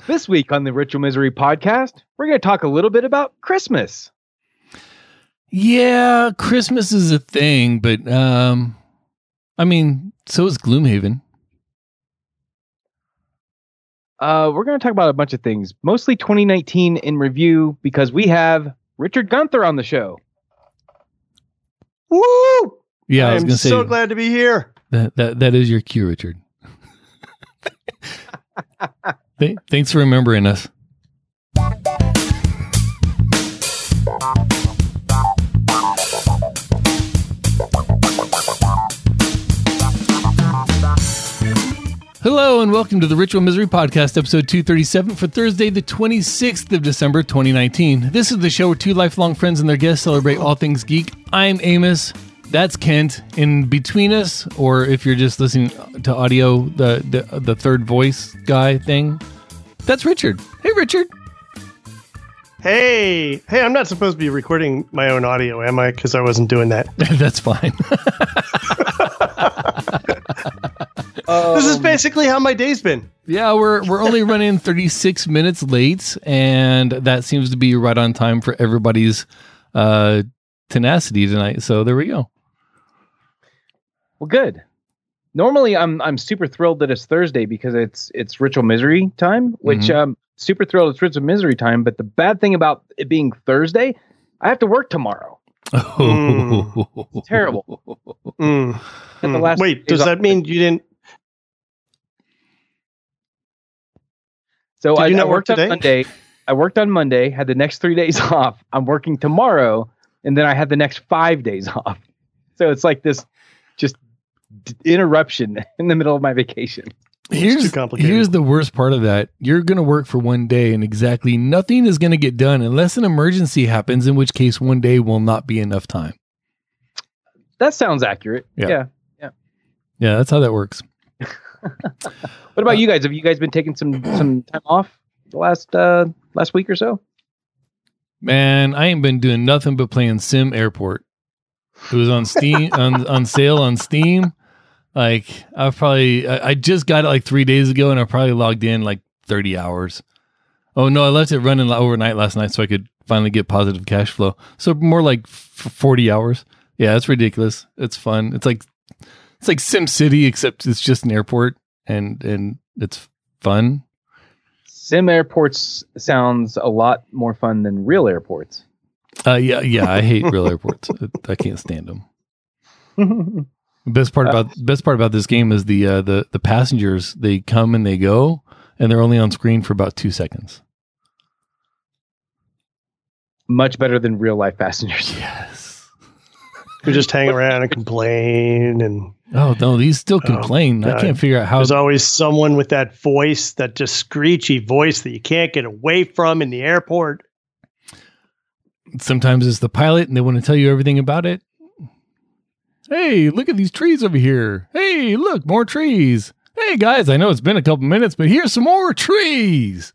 This week on the Ritual Misery podcast, we're going to talk a little bit about Christmas. Yeah, Christmas is a thing, but so is Gloomhaven. We're going to talk about a bunch of things, mostly 2019 in review, because we have Richard Gunther on the show. Woo! Yeah, I was I'm going to say, so glad to be here. That is your cue, Richard. Thanks for remembering us. Hello and welcome to the Ritual Misery Podcast, episode 237 for Thursday, the 26th of December, 2019. This is the show where two lifelong friends and their guests celebrate all things geek. I'm Amos. That's Kent. In between us, or if you're just listening to audio, the third voice guy thing, that's Richard. Hey, Richard. Hey, I'm not supposed to be recording my own audio, am I? Because I wasn't doing that. That's fine. This is basically how my day's been. Yeah, we're only running 36 minutes late, and that seems to be right on time for everybody's tenacity tonight. So there we go. Well, good. Normally, I'm super thrilled that it's Thursday because it's Ritual Misery time, which super thrilled it's Ritual Misery time. But the bad thing about it being Thursday, I have to work tomorrow. It's terrible. Wait, does that mean you didn't? So I not work worked on today? Monday. I worked on Monday, had the next 3 days off. I'm working tomorrow, and then I had the next 5 days off. So it's like this just interruption in the middle of my vacation. Too complicated. Here's the worst part of that. You're going to work for 1 day, and exactly nothing is going to get done unless an emergency happens, in which case 1 day will not be enough time. That sounds accurate. Yeah. Yeah, that's how that works. What about you guys? Have you guys been taking some time off the last week or so? Man, I ain't been doing nothing but playing Sim Airport. It was on Steam on sale on Steam. Like I just got it like 3 days ago, and I probably logged in like 30 hours. Oh no, I left it running overnight last night so I could finally get positive cash flow. So more like 40 hours. Yeah, it's ridiculous. It's fun. It's like Sim City, except it's just an airport, and it's fun. Sim airports sounds a lot more fun than real airports. Yeah, I hate real airports. I can't stand them. The best part about this game is the passengers. They come and they go, and they're only on screen for about 2 seconds. Much better than real life passengers. Yes. We just hang around and complain and. Oh no, these still complain. I can't figure out how. There's always someone with that voice, that just screechy voice that you can't get away from in the airport. Sometimes it's the pilot, and they want to tell you everything about it. Hey, look at these trees over here. Hey, look, more trees. Hey guys, I know it's been a couple minutes, but here's some more trees.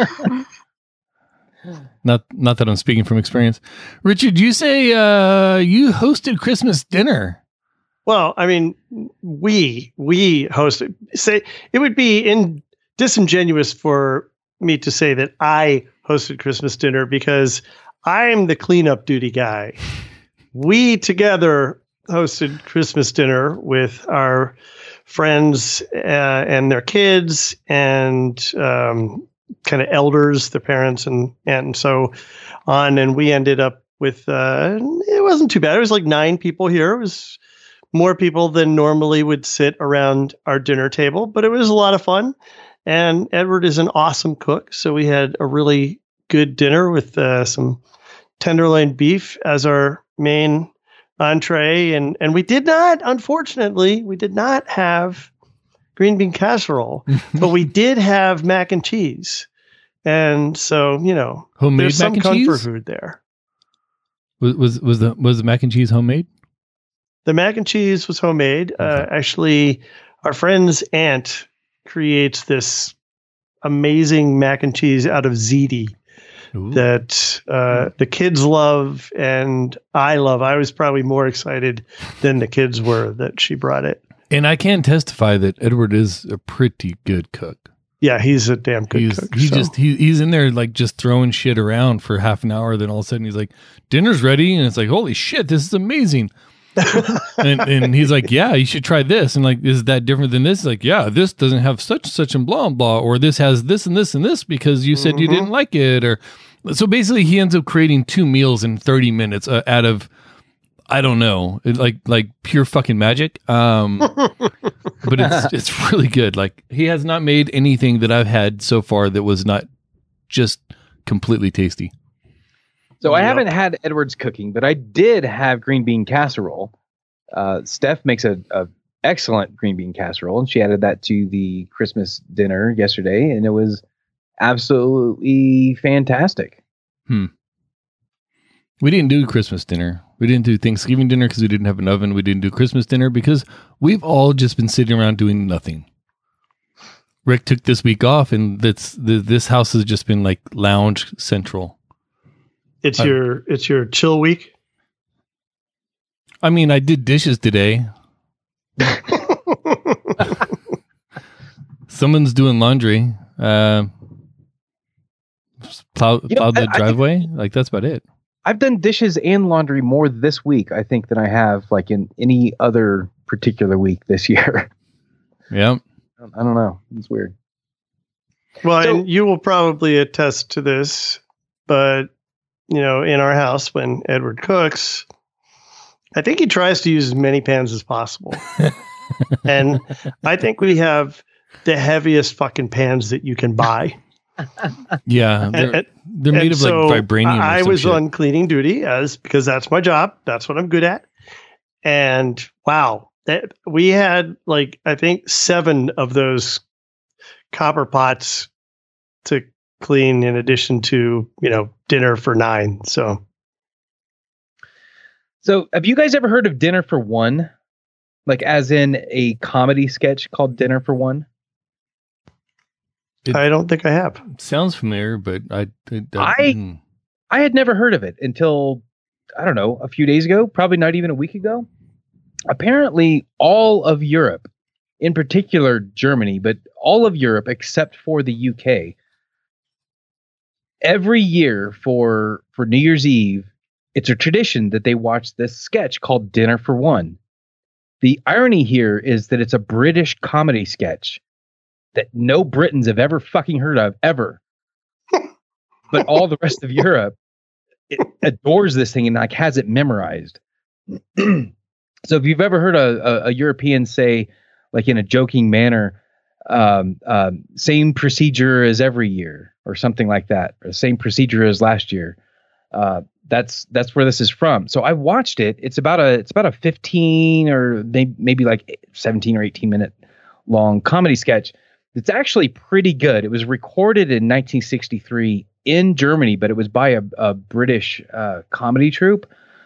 Not that I'm speaking from experience. Richard, you say you hosted Christmas dinner. Well, I mean, we hosted. Say it would be disingenuous for me to say that I hosted Christmas dinner because I'm the cleanup duty guy. We together hosted Christmas dinner with our friends and their kids and kind of elders, their parents, and so on. And we ended up with it wasn't too bad. It was like 9 people here. It was more people than normally would sit around our dinner table, but it was a lot of fun. And Edward is an awesome cook, so we had a really good dinner with some tenderloin beef as our main entree, and we did not, unfortunately, have green bean casserole, but we did have mac and cheese, and so homemade there's some mac and comfort cheese? food there. Was the mac and cheese homemade? The mac and cheese was homemade. Actually, our friend's aunt creates this amazing mac and cheese out of ziti. Ooh. That the kids love and I love. I was probably more excited than the kids were that she brought it. And I can testify that Edward is a pretty good cook. Yeah, he's a damn good cook. He's in there like just throwing shit around for half an hour. Then all of a sudden he's like, dinner's ready. And it's like, holy shit, this is amazing. and he's like, yeah, you should try this. And like, is that different than this? It's like, yeah, this doesn't have such and blah, blah, or this has this and this and this because you said you didn't like it. Or so basically he ends up creating 2 meals in 30 minutes out of, I don't know, like pure fucking magic. But it's really good. Like he has not made anything that I've had so far that was not just completely tasty. So I haven't had Edward's cooking, but I did have green bean casserole. Steph makes a excellent green bean casserole, and she added that to the Christmas dinner yesterday, and it was absolutely fantastic. We didn't do Christmas dinner. We didn't do Thanksgiving dinner because we didn't have an oven. We didn't do Christmas dinner because we've all just been sitting around doing nothing. Rick took this week off, and this house has just been like lounge central. It's your chill week. I mean, I did dishes today. Someone's doing laundry. Plow the driveway. Like that's about it. I've done dishes and laundry more this week, I think, than I have like in any other particular week this year. Yeah. I don't know. It's weird. Well, and you will probably attest to this, but in our house when Edward cooks, I think he tries to use as many pans as possible. And I think we have the heaviest fucking pans that you can buy. Yeah, they're made of like vibranium. I was on cleaning duty because that's my job. That's what I'm good at. And wow, we had like I think 7 of those copper pots to clean in addition to dinner for 9. So have you guys ever heard of Dinner for One? Like as in a comedy sketch called Dinner for One? I don't think I have. Sounds familiar, but I had never heard of it until, I don't know, a few days ago, probably not even a week ago. Apparently, all of Europe, in particular Germany, but all of Europe except for the UK, every year for New Year's Eve, it's a tradition that they watch this sketch called Dinner for One. The irony here is that it's a British comedy sketch that no Britons have ever fucking heard of, ever. But all the rest of Europe adores this thing and like has it memorized. So if you've ever heard a European say, like in a joking manner, same procedure as every year or something like that, or same procedure as last year, that's where this is from. So I watched it. It's about a 15 or maybe like 17 or 18 minute long comedy sketch. It's actually pretty good. It was recorded in 1963 in Germany, but it was by a British comedy troupe.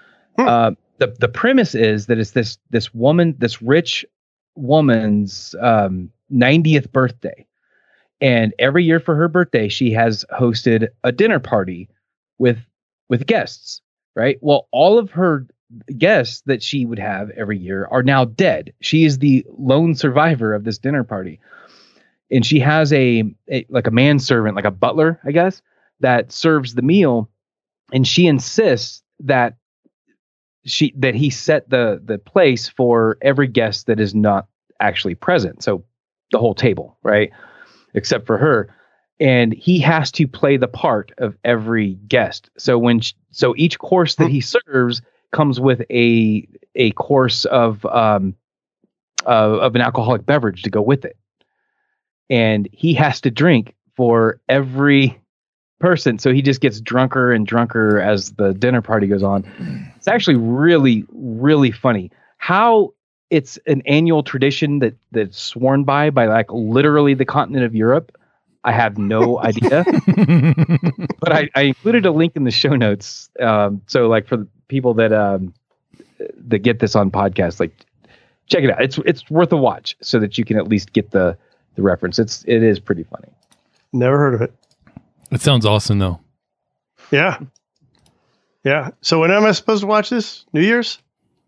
The premise is that it's this rich woman's 90th birthday, and every year for her birthday, she has hosted a dinner party with guests. Right. Well, all of her guests that she would have every year are now dead. She is the lone survivor of this dinner party. And she has a manservant, like a butler, I guess, that serves the meal. And she insists that he set the place for every guest that is not actually present. So the whole table, right? Except for her. And he has to play the part of every guest. So each course that he serves comes with a course of an alcoholic beverage to go with it. And he has to drink for every person. So he just gets drunker and drunker as the dinner party goes on. It's actually really, really funny how it's an annual tradition that's sworn by like literally the continent of Europe. I have no idea, but I included a link in the show notes. So like for the people that get this on podcast, like check it out. It's worth a watch so that you can at least get the reference. It is pretty funny. Never heard of it. It sounds awesome though. Yeah. Yeah. So when am I supposed to watch this? New Year's?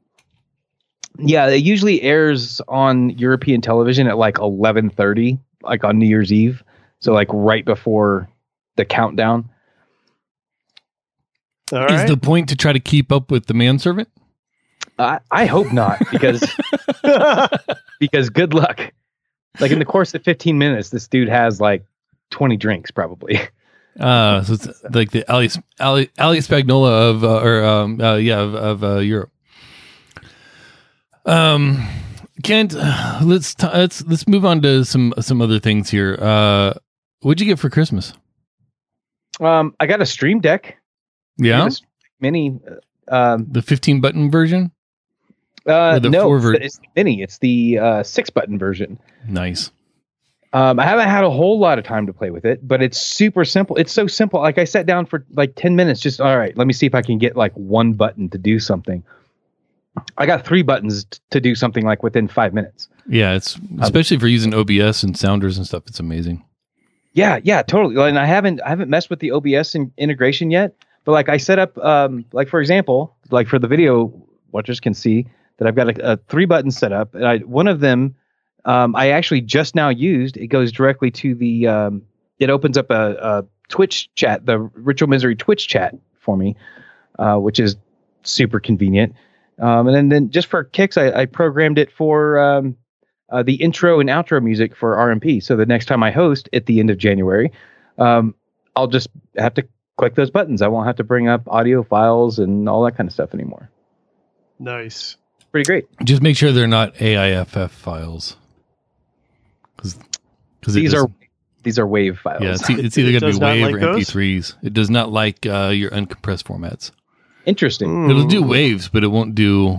Yeah, it usually airs on European television at like 11:30, like on New Year's Eve. So like right before the countdown. All Is right. the point to try to keep up with the manservant? I hope not, because because good luck. Like in the course of 15 minutes, this dude has like 20 drinks probably. So it's like the Ali Spagnola of Europe. Kent, let's move on to some other things here. What'd you get for Christmas? I got a Stream Deck. Yeah, A mini. the 15 button version. Or the No, 4 it's the mini. It's the 6-button version. Nice. I haven't had a whole lot of time to play with it, but it's super simple. It's so simple. Like I sat down for like 10 minutes, just all right, let me see if I can get like one button to do something. I got 3 buttons to do something like within 5 minutes. Yeah, it's especially for using OBS and sounders and stuff. It's amazing. Yeah, totally. And I haven't messed with the OBS integration yet, but like I set up, like for example, like for the video watchers can see that I've got a 3 button set up, and one of them I actually just now used. It goes directly to the. It opens up a Twitch chat, the Ritual Misery Twitch chat for me, which is super convenient. And then just for kicks, I programmed it for the intro and outro music for RMP. So the next time I host at the end of January, I'll just have to click those buttons. I won't have to bring up audio files and all that kind of stuff anymore. Nice. Pretty great. Just make sure they're not AIFF files. Because These are WAV files. Yeah, it's either going to be not WAV like or those? MP3s. It does not like your uncompressed formats. Interesting. It'll do waves, but it won't do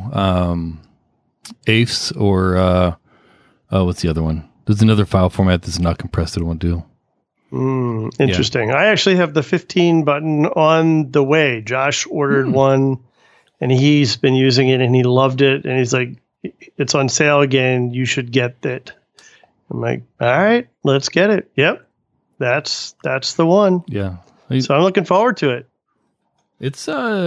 AIFs or what's the other one? There's another file format that's not compressed that it won't do. Interesting. I actually have the 15 button on the way. Josh ordered one, and he's been using it, and he loved it. And he's like, "It's on sale again. You should get it." I'm like, "All right, let's get it." Yep, that's the one. Yeah. So I'm looking forward to it. It's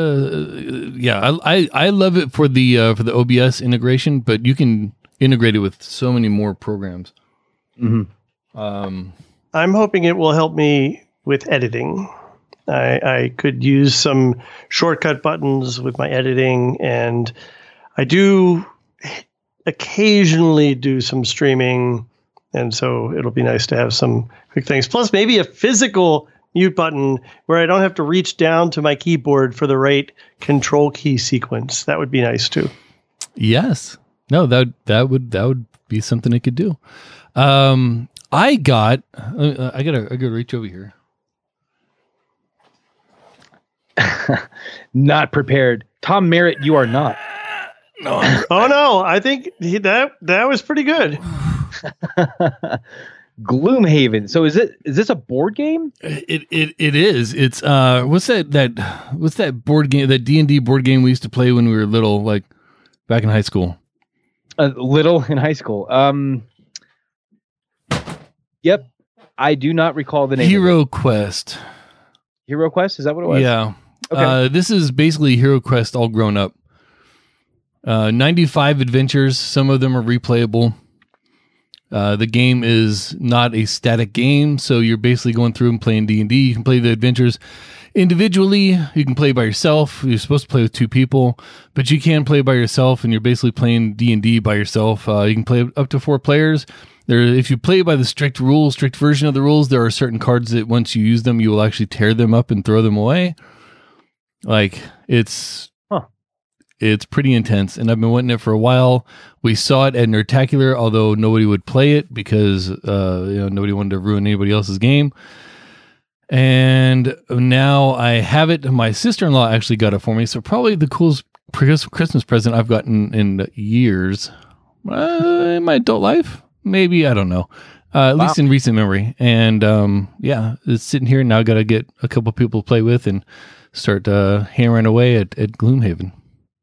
I love it for the OBS integration, but you can integrate it with so many more programs. I'm hoping it will help me with editing. I could use some shortcut buttons with my editing, and I do occasionally do some streaming, and so it'll be nice to have some quick things. Plus, maybe a physical mute button where I don't have to reach down to my keyboard for the right control key sequence. That would be nice too. Yes. No, that would be something it could do. I gotta reach over here. Not prepared. Tom Merritt, you are not. Oh no, I think that was pretty good. Gloomhaven. So is this a board game? It is. It's what's that board game, that D&D board game we used to play when we were little, like back in high school? Little in high school. Yep. I do not recall the name. Hero Quest. Hero Quest? Is that what it was? Yeah. Okay. This is basically Hero Quest all grown up. 95 adventures. Some of them are replayable. The game is not a static game, so you're basically going through and playing D&D. You can play the adventures individually. You can play by yourself. You're supposed to play with 2 people, but you can play by yourself, and you're basically playing D&D by yourself. You can play up to 4 players. If you play by the strict version of the rules, there are certain cards that once you use them, you will actually tear them up and throw them away. Like, it's pretty intense, and I've been wanting it for a while. We saw it at Nerdtacular, although nobody would play it because nobody wanted to ruin anybody else's game. And now I have it. My sister-in-law actually got it for me, so probably the coolest Christmas present I've gotten in years. In my adult life, maybe, I don't know. At least in recent memory. And it's sitting here now. Got to get a couple people to play with and start hammering away at Gloomhaven.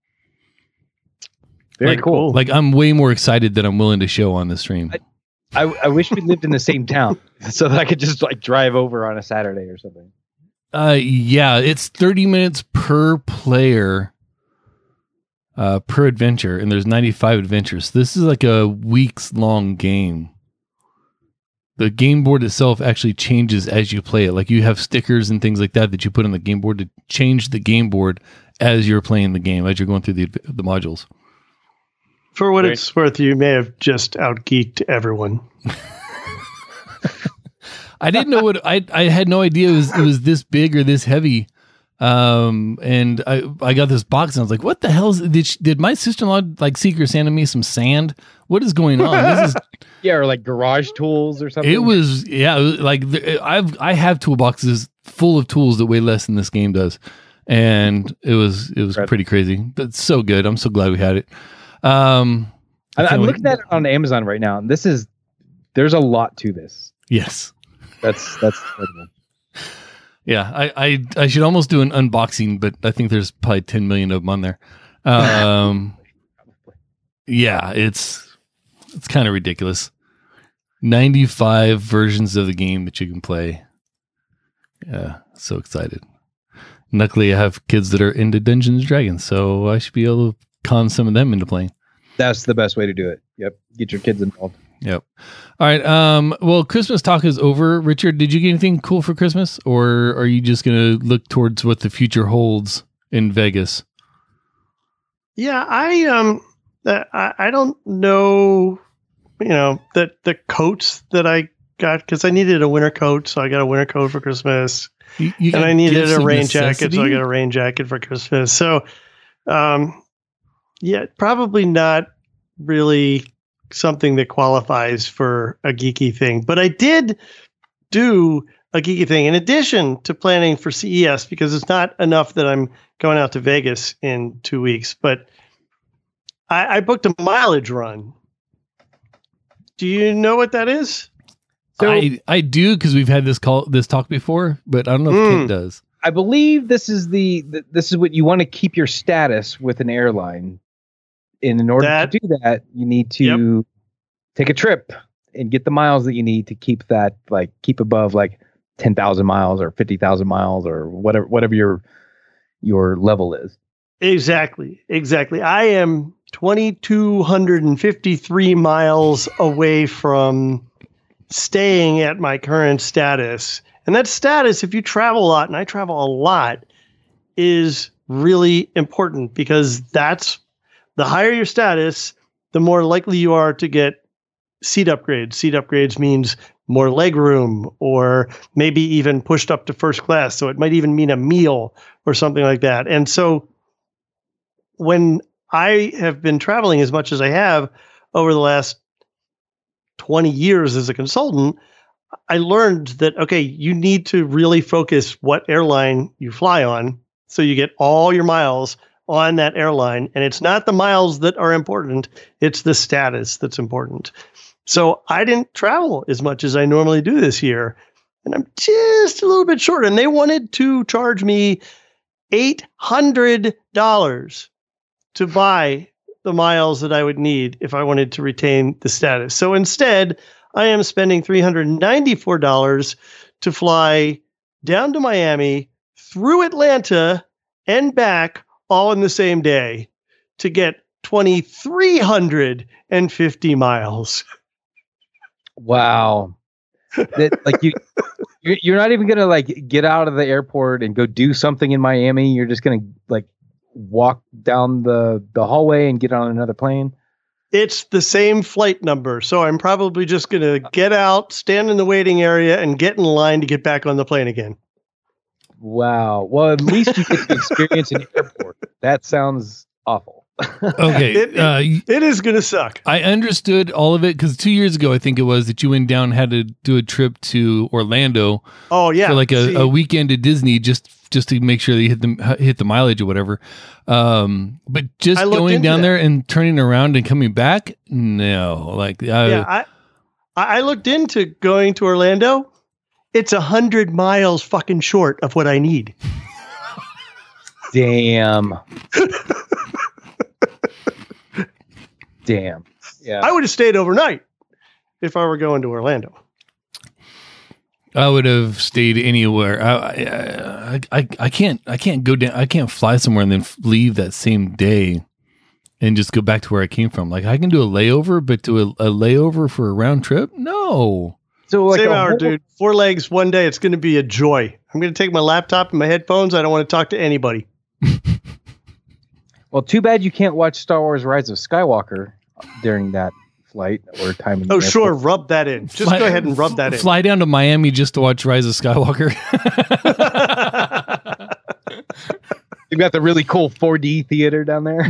Very cool. Like, I'm way more excited than I'm willing to show on the stream. I wish we lived in the same town so that I could just like drive over on a Saturday or something. It's 30 minutes per player per adventure, and there's 95 adventures. This is like a weeks long game. the game board itself actually changes as you play it. Like you have stickers and things like that you put on the game board to change the game board as you're playing the game, as you're going through the modules. For what it's worth, you may have just outgeeked everyone. I didn't know what I had no idea it was this big or this heavy. And I got this box and I was like, what the hell did my sister-in-law like Secret Santa me some sand? What is going on? This is yeah, or like garage tools or something. It was like I have toolboxes full of tools that weigh less than this game does. And it was pretty crazy. But it's so good. I'm so glad we had it. I'm looking at it on Amazon right now, and there's a lot to this. Yes. That's incredible. Yeah, I should almost do an unboxing, but I think there's probably 10 million of them on there. Yeah, it's kind of ridiculous. 95 versions of the game that you can play. Yeah, so excited. Luckily, I have kids that are into Dungeons & Dragons, so I should be able to con some of them into playing. That's the best way to do it. Yep, get your kids involved. Yep. All right. Well, Christmas talk is over. Richard, did you get anything cool for Christmas, or are you just going to look towards what the future holds in Vegas? Yeah, I don't know, that the coats that I got, because I needed a winter coat, so I got a winter coat for Christmas. And I needed a rain jacket, so I got a rain jacket for Christmas. So, yeah, probably not really something that qualifies for a geeky thing. But I did do a geeky thing in addition to planning for CES, because it's not enough that I'm going out to Vegas in 2 weeks, but I booked a mileage run. Do you know what that is? So, I do, because we've had this talk before, but I don't know if Kent does. I believe this is this is what you want to keep your status with an airline. And in order to do that, you need to take a trip and get the miles that you need to keep above like 10,000 miles or 50,000 miles or whatever your level is. Exactly. I am 2,253 miles away from staying at my current status. And that status, if you travel a lot, and I travel a lot, is really important, because that's the higher your status, the more likely you are to get seat upgrades. Seat upgrades means more leg room, or maybe even pushed up to first class. So it might even mean a meal or something like that. And so when I have been traveling as much as I have over the last 20 years as a consultant, I learned that, okay, you need to really focus what airline you fly on, so you get all your miles on that airline. And it's not the miles that are important, it's the status that's important. So I didn't travel as much as I normally do this year, and I'm just a little bit short. And they wanted to charge me $800 to buy the miles that I would need if I wanted to retain the status. So instead, I am spending $394 to fly down to Miami, through Atlanta, and back, all in the same day, to get 2,350 miles. Wow. You're not even gonna like get out of the airport and go do something in Miami. You're just gonna like walk down the hallway and get on another plane. It's the same flight number, so I'm probably just gonna get out, stand in the waiting area, and get in line to get back on the plane again. Wow. Well, at least you get to experience an airport. That sounds awful. Okay. It is going to suck. I understood all of it, because 2 years ago, I think it was, that you went down, had to do a trip to Orlando. Oh, yeah. For like a weekend at Disney, just to make sure that you hit the mileage or whatever. But just going down there and turning around and coming back, no. I looked into going to Orlando. It's 100 miles fucking short of what I need. Damn. Damn. Yeah. I would have stayed overnight if I were going to Orlando. I would have stayed anywhere. I can't go down. I can't fly somewhere and then leave that same day and just go back to where I came from. Like, I can do a layover, but do a layover for a round trip? No. So like Same a hour, whole- dude. 4 legs, one day. It's going to be a joy. I'm going to take my laptop and my headphones. I don't want to talk to anybody. Well, too bad you can't watch Star Wars: Rise of Skywalker during that flight or time. In the Oh, sure. airport. Rub that in. Just go ahead and rub that in. Fly down to Miami just to watch Rise of Skywalker. You've got the really cool 4D theater down there.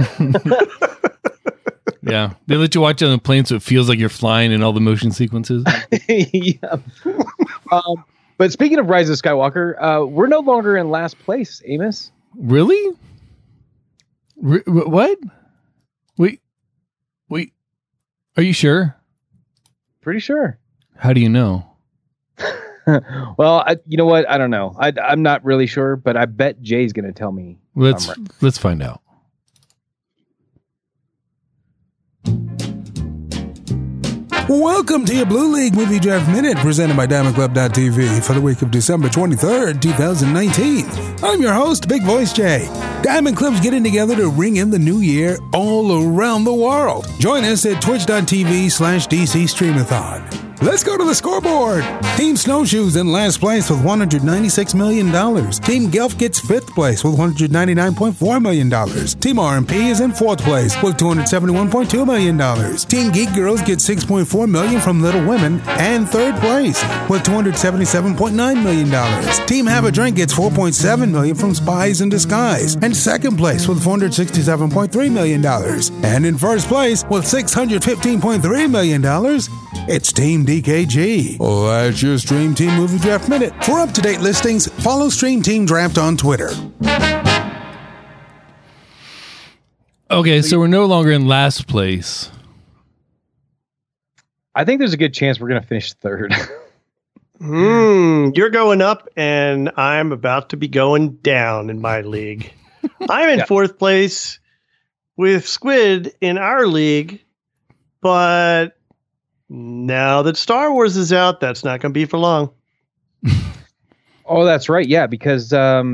Yeah, they let you watch it on the plane, so it feels like you're flying in all the motion sequences. Yeah. But speaking of Rise of Skywalker, we're no longer in last place, Amos. Really? What? Wait. Are you sure? Pretty sure. How do you know? Well, you know what? I don't know. I'm not really sure, but I bet Jay's going to tell me. if I'm right. Let's find out. Welcome to your Blue League Movie Draft Minute, presented by DiamondClub.tv for the week of December 23rd, 2019. I'm your host, Big Voice Jay. Diamond Club's getting together to ring in the new year all around the world. Join us at twitch.tv/DC Streamathon. Let's go to the scoreboard. Team Snowshoes in last place with $196 million. Team Gelf gets 5th place with $199.4 million. Team RMP is in 4th place with $271.2 million. Team Geek Girls gets $6.4 million from Little Women and 3rd place with $277.9 million. Team Have a Drink gets $4.7 million from Spies in Disguise and 2nd place with $467.3 million. And in 1st place with $615.3 million, it's Team DKG. That's your Stream Team Movie Draft Minute. For up-to-date listings, follow Stream Team Draft on Twitter. Okay, so we're no longer in last place. I think there's a good chance we're going to finish 3rd. You're going up, and I'm about to be going down in my league. I'm in 4th place with Squid in our league, but now that Star Wars is out, that's not going to be for long. Oh, that's right. Yeah, because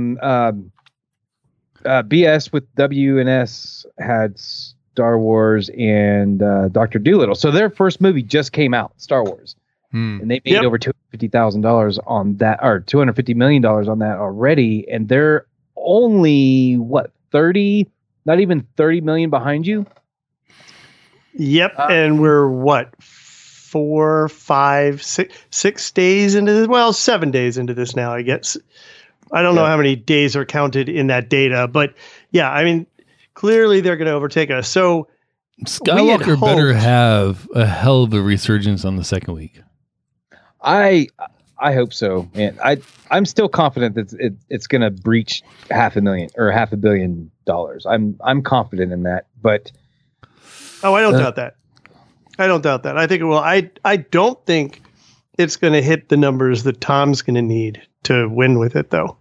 BS with W&S had Star Wars and Dr. Dolittle. So their first movie just came out, Star Wars. And they made over $250,000 on that, or $250 million on that already. And they're only, 30, not even 30 million behind you? Yep. And we're 4, 5, 6 days into this. Well, 7 days into this now, I guess. I don't know how many days are counted in that data, but yeah, I mean, clearly they're going to overtake us. So Skywalker better have a hell of a resurgence on the 2nd week. I hope so, man. I'm still confident that it's going to breach $500 million. I'm confident in that, but I don't doubt that. I don't doubt that. I think it will. I don't think it's going to hit the numbers that Tom's going to need to win with it, though.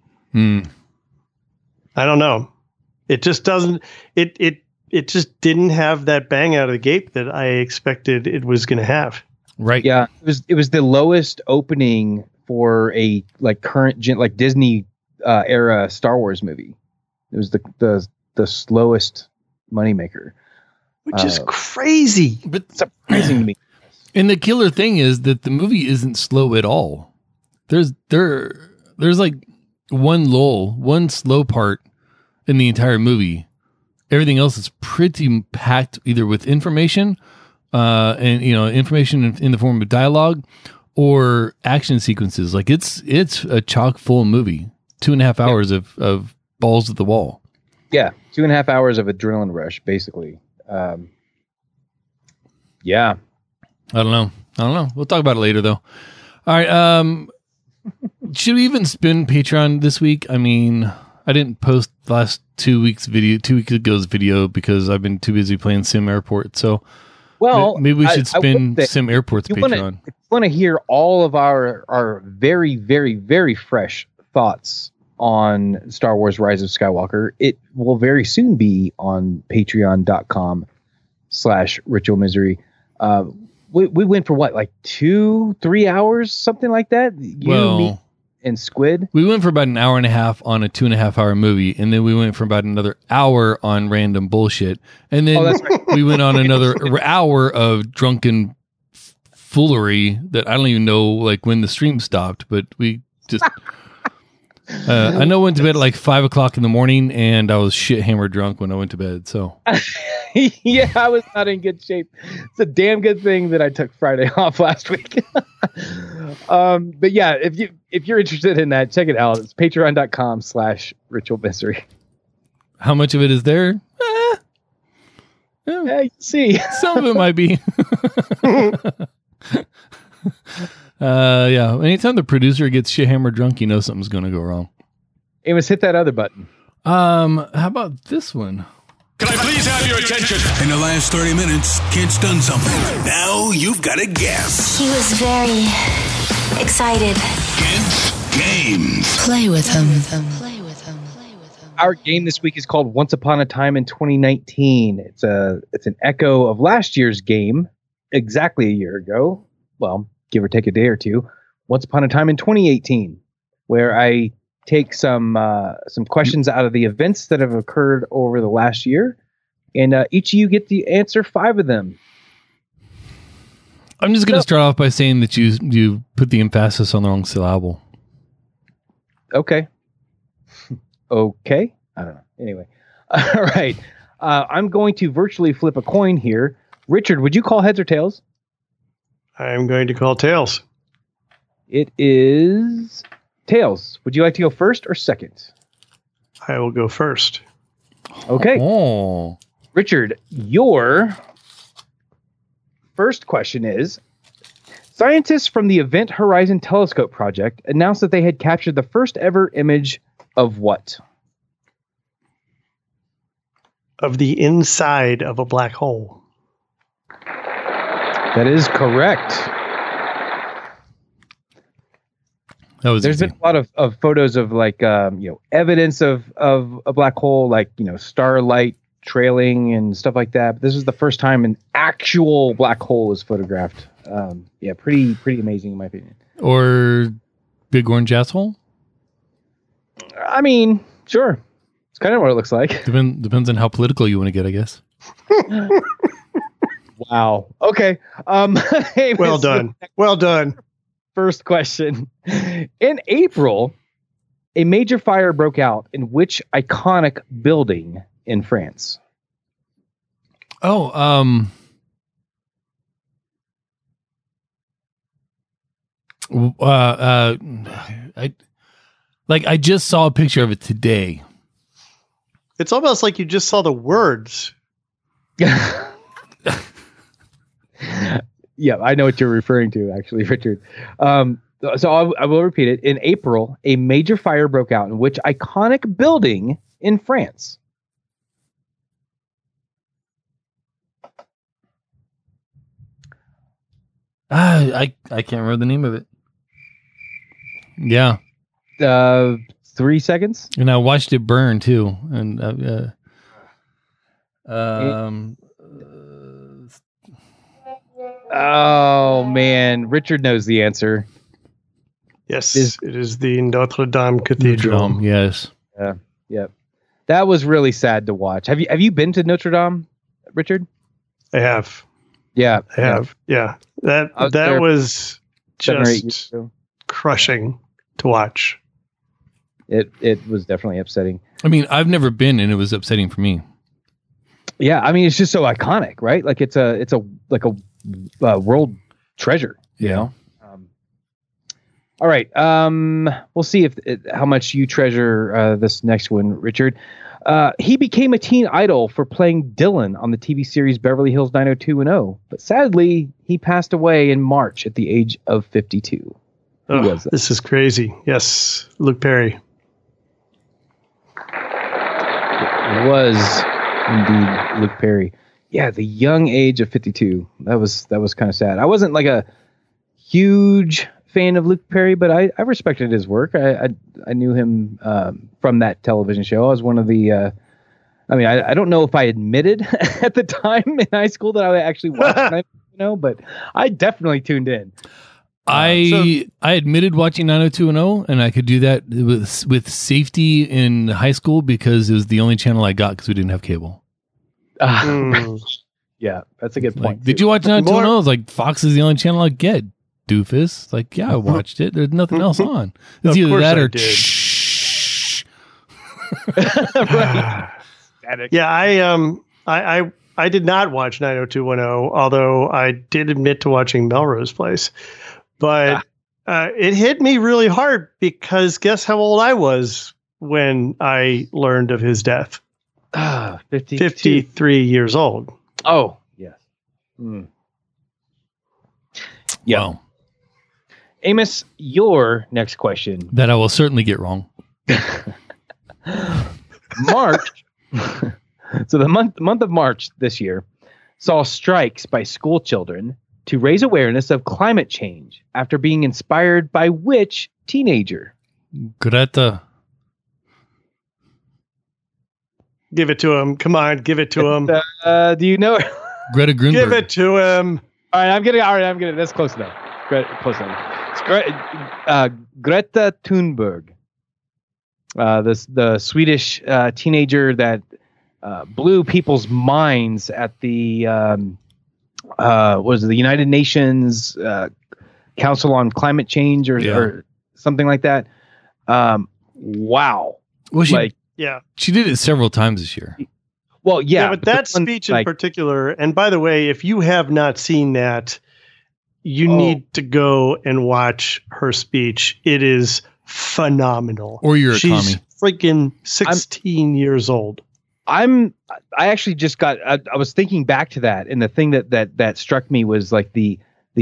I don't know. It just doesn't. It just didn't have that bang out of the gate that I expected it was going to have. Right. Yeah, it was the lowest opening for a current gen, Disney era Star Wars movie. It was the slowest moneymaker. Which is crazy. But surprising to me. And the killer thing is that the movie isn't slow at all. There's like one lull, one slow part in the entire movie. Everything else is pretty packed either with information, and information in the form of dialogue or action sequences. Like it's a chock full movie. 2.5 hours of balls at the wall. Yeah, 2.5 hours of adrenaline rush, basically. Yeah. I don't know. We'll talk about it later, though. All right. Should we even spin Patreon this week? I mean, I didn't post the last 2 weeks ago's video because I've been too busy playing Sim Airport. So, maybe we should spin Sim Airport's Patreon. If you want to hear all of our very, very, very fresh thoughts on Star Wars Rise of Skywalker, it will very soon be on patreon.com/Ritual Misery. We went for 2-3 hours, something like that. You, me, and Squid. We went for about an hour and a half on a 2.5 hour movie, and then we went for about another hour on random bullshit, and then we went on another hour of drunken foolery that I don't even know like when the stream stopped, but we just. I know I went to bed at like 5 o'clock in the morning, and I was shit hammered drunk when I went to bed. So, yeah, I was not in good shape. It's a damn good thing that I took Friday off last week. But yeah, if you're interested in that, check it out. It's patreon.com/ritual misery. How much of it is there? Yeah, you see, some of it might be. Yeah. Anytime the producer gets shit hammered drunk, you know something's going to go wrong. Amos, hit that other button. How about this one? Can I please have your attention? In the last 30 minutes, Kent's done something. Now you've got to guess. He was very excited. Kent's Games. Play with him. Our game this week is called Once Upon a Time in 2019. It's an echo of last year's game, exactly a year ago. Well, give or take a day or two. Once Upon a Time in 2018, where I take some questions out of the events that have occurred over the last year, and each of you get to answer 5 of them. I'm just going to start off by saying that you put the emphasis on the wrong syllable. Okay. Okay. I don't know. Anyway. All right. I'm going to virtually flip a coin here. Richard, would you call heads or tails? I'm going to call tails. It is tails. Would you like to go first or second? I will go first. Okay. Oh. Richard, your first question is, scientists from the Event Horizon Telescope project announced that they had captured the first ever image of what? Of the inside of a black hole. That is correct. There's easy. been a lot of photos of like evidence of a black hole, like starlight trailing and stuff like that. But this is the first time an actual black hole is photographed. Pretty amazing in my opinion. Or big orange asshole? I mean, sure. It's kind of what it looks like. Depends on how political you want to get, I guess. Wow. Okay. Hey, well done. Well done. First question. In April, a major fire broke out in which iconic building in France? Oh, I just saw a picture of it today. It's almost like you just saw the words. Yeah, I know what you're referring to, actually, Richard. So I will repeat it. In April, a major fire broke out in which iconic building in France? I can't remember the name of it. Yeah. 3 seconds. And I watched it burn too. And oh man, Richard knows the answer. Yes, it is the Notre Dame Cathedral. Yes. Yep. That was really sad to watch. Have you been to Notre Dame, Richard? I have. Yeah, I have. Yeah. That was 7 or 8 years just ago. crushing to watch. It was definitely upsetting. I mean, I've never been, and it was upsetting for me. Yeah, I mean, it's just so iconic, right? Like it's a world treasure. You know. All right. We'll see how much you treasure this next one, Richard. He became a teen idol for playing Dylan on the TV series Beverly Hills 90210, but sadly, he passed away in March at the age of 52. Who was that? This is crazy. Yes, Luke Perry. It was indeed Luke Perry. Yeah, the young age of 52. That was kind of sad. I wasn't like a huge fan of Luke Perry, but I respected his work. I knew him from that television show. I was one of the. I don't know if I admitted at the time in high school that I actually watched, but I definitely tuned in. I admitted watching 90210, and I could do that with safety in high school because it was the only channel I got because we didn't have cable. Yeah, that's a good point. Like, did you watch 90210? I was like, Fox is the only channel I get. Doofus. Like, yeah, I watched it. There's nothing else on. It's either that or shh. Right. Yeah, I did not watch 90210, although I did admit to watching Melrose Place. But it hit me really hard because guess how old I was when I learned of his death? 53 years old. Oh, yes. Mm. Yeah. Wow. Amos, your next question. That I will certainly get wrong. March. So the month of March this year saw strikes by school children to raise awareness of climate change after being inspired by which teenager? Greta. Give it to him. Come on, give it to him. Do you know? Greta Grunberg. Give it to him. All right, I'm getting. That's close enough. Close enough. It's Greta Thunberg. The Swedish teenager that blew people's minds at the the United Nations Council on Climate Change or something like that. Wow. Well, she did it several times this year. Well, yeah, but that speech in particular, and by the way, if you have not seen that, you need to go and watch her speech. It is phenomenal. Or you're a She's commie. Freaking 16 years old. I actually just got. I was thinking back to that, and the thing that struck me was like the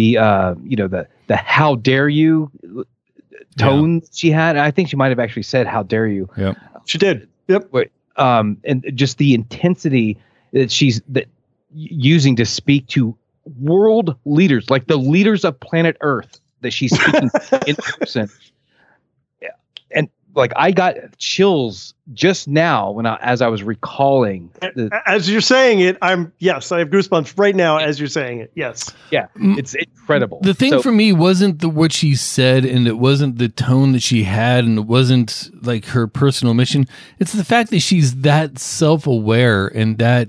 how dare you tone she had. I think she might have actually said how dare you. Yep, she did. Yep. And just the intensity that she's using to speak to world leaders, like the leaders of planet Earth, that she's speaking in person. And like I got chills just now as I was recalling. As you're saying it, I have goosebumps right now as you're saying it. Yes. Yeah, it's incredible. The thing for me wasn't what she said, and it wasn't the tone that she had, and it wasn't like her personal mission. It's the fact that she's that self-aware and that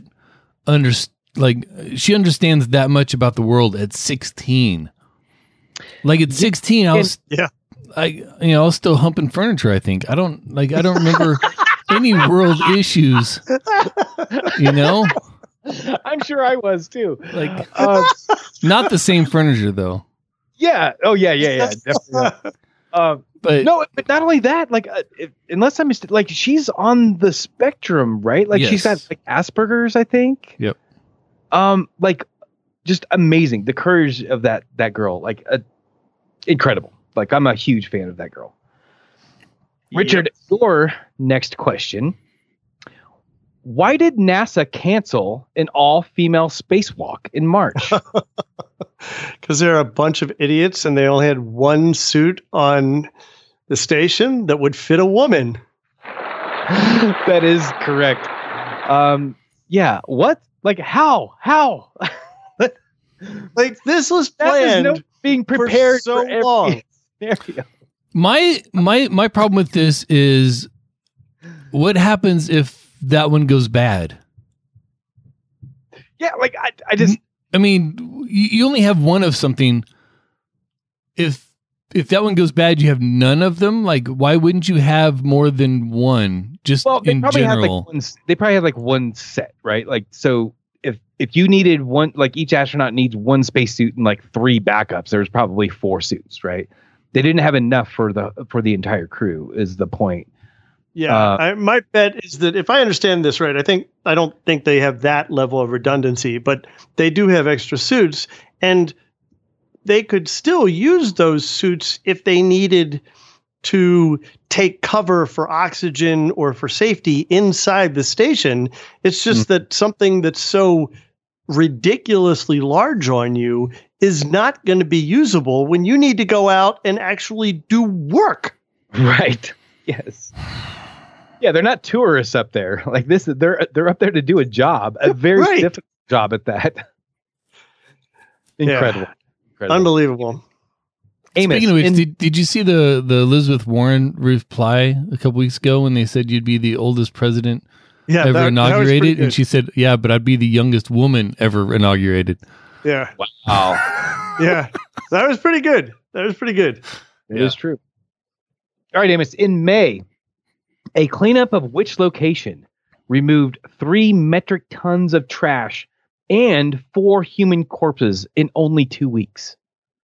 she understands that much about the world at 16. Like at 16, I was I was still humping furniture. I think I don't remember any world issues. I'm sure I was too. Like not the same furniture though. Yeah. Oh yeah. Definitely. But not only that. Like, unless I'm like, she's on the spectrum, right? Like, she's got like Asperger's, I think. Yep. Like, just amazing. The courage of that girl, like, incredible. Like, I'm a huge fan of that girl. Richard, your next question. Why did NASA cancel an all-female spacewalk in March? Because they're a bunch of idiots and they only had one suit on the station that would fit a woman. That is correct. Yeah. What? Like, how? Like, this was planned. Being prepared for so long. Scenario. My problem with this is what happens if that one goes bad? Yeah, like I mean, you only have one of something. If that one goes bad, you have none of them. Like, why wouldn't you have more than one? Just in general, they probably have like one set, right? Like, so if you needed one, like each astronaut needs one spacesuit and like 3 backups, there's probably 4 suits, right? They didn't have enough for the entire crew. Is the point? Yeah, my bet is that if I understand this right, I don't think they have that level of redundancy, but they do have extra suits, and they could still use those suits if they needed to take cover for oxygen or for safety inside the station. It's just that something that's so ridiculously large on you is not going to be usable when you need to go out and actually do work. Right. Yes. Yeah, they're not tourists up there. Like this, they're up there to do a job, a very difficult job at that. Incredible. Unbelievable. Amos, speaking of which, did you see the Elizabeth Warren reply a couple weeks ago when they said you'd be the oldest president Yeah, ever inaugurated? good. And she said, yeah, but I'd be the youngest woman ever inaugurated. Yeah. Wow. Yeah. That was pretty good. It is true. All right, Amos. In May, a cleanup of which location removed 3 metric tons of trash and 4 human corpses in only 2 weeks?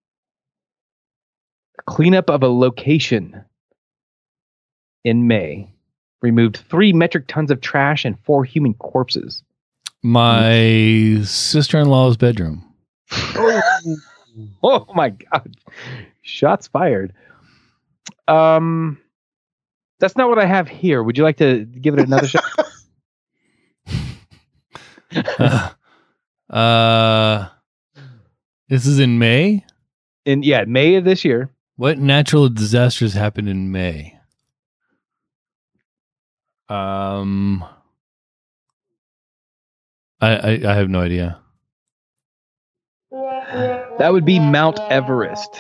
A cleanup of a location in May removed 3 metric tons of trash and 4 human corpses. My sister-in-law's bedroom. Oh my God. Shots fired. That's not what I have here. Would you like to give it another shot? This is in May? May of this year. What natural disasters happened in May? I have no idea. That would be Mount Everest.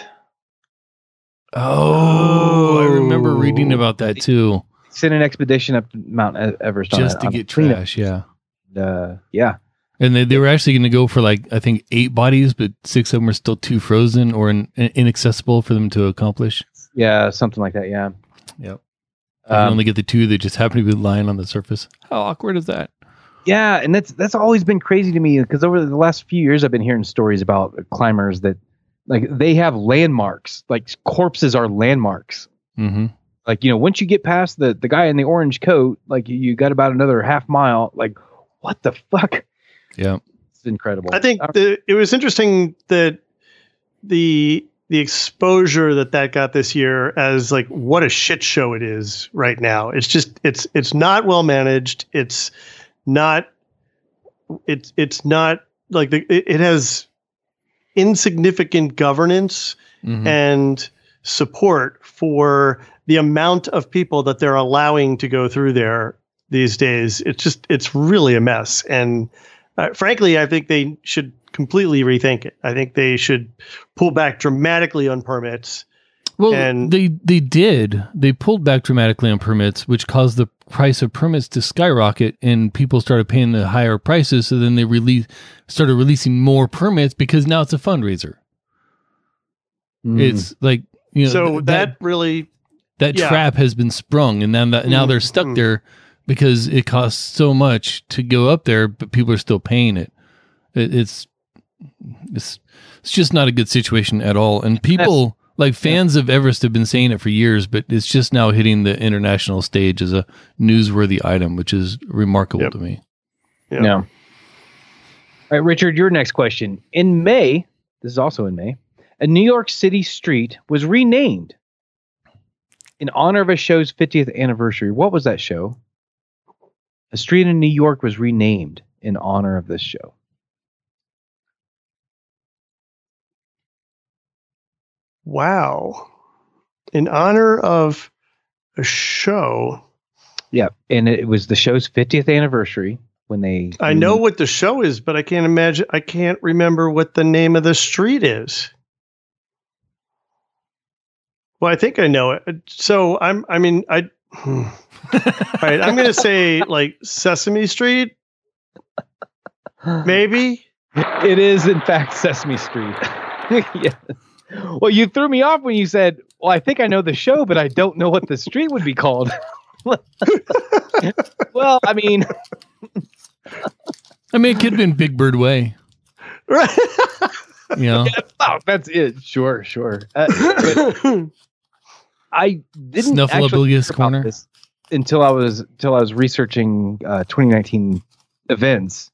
Oh, I remember reading about that too. Sent an expedition up to Mount Everest Just to get trash, yeah. Yeah. And they were actually going to go for I think 8 bodies, but 6 of them are still too frozen or inaccessible for them to accomplish. Yeah, something like that, yeah. Yep. You only get the 2 that just happen to be lying on the surface. How awkward is that? Yeah, and that's always been crazy to me because over the last few years I've been hearing stories about climbers that they have landmarks, corpses are landmarks. Mm-hmm. Once you get past the guy in the orange coat, you got about another half mile. What the fuck? Yeah, it's incredible. I think it was interesting that the exposure that got this year as what a shit show it is right now. It's just it's not well managed. It has insignificant governance and support for the amount of people that they're allowing to go through there these days. It's really a mess. And frankly, I think they should completely rethink it. I think they should pull back dramatically on permits. Well, and they did. They pulled back dramatically on permits, which caused the price of permits to skyrocket, and people started paying the higher prices. So then they started releasing more permits because now it's a fundraiser. It's so that trap has been sprung, and now they're stuck there because it costs so much to go up there, but people are still paying it. It's just not a good situation at all, and people. Fans of Everest have been saying it for years, but it's just now hitting the international stage as a newsworthy item, which is remarkable to me. Yep. Yeah. All right, Richard, your next question. In May, this is also in May, a New York City street was renamed in honor of a show's 50th anniversary. What was that show? A street in New York was renamed in honor of this show. Wow. In honor of a show. Yeah, and it was the show's 50th anniversary when they... I know what the show is, but I can't remember what the name of the street is. Well, I think I know it. So all right, I'm going to say Sesame Street. Maybe. It is in fact Sesame Street. Yes. Well, you threw me off when you said, well, I think I know the show, but I don't know what the street would be called. Well, it could have been Big Bird Way. Right. Yeah, that's it. Sure. I didn't Snuffleupagus Corner this until I was researching 2019 events.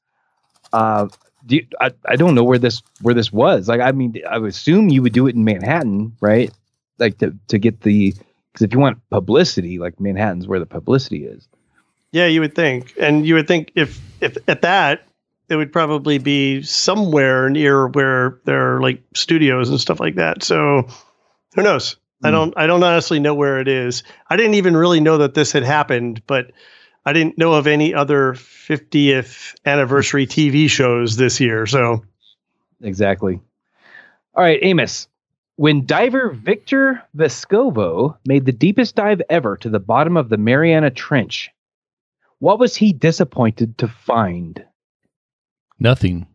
I don't know where this was. I would assume you would do it in Manhattan, right? To get because if you want publicity, Manhattan's where the publicity is. Yeah, you would think, and you would think if at that, it would probably be somewhere near where there are studios and stuff like that. So who knows? I don't honestly know where it is. I didn't even really know that this had happened, but I didn't know of any other 50th anniversary TV shows this year. So exactly. All right, Amos. When diver Victor Vescovo made the deepest dive ever to the bottom of the Mariana Trench, What was he disappointed to find? Nothing.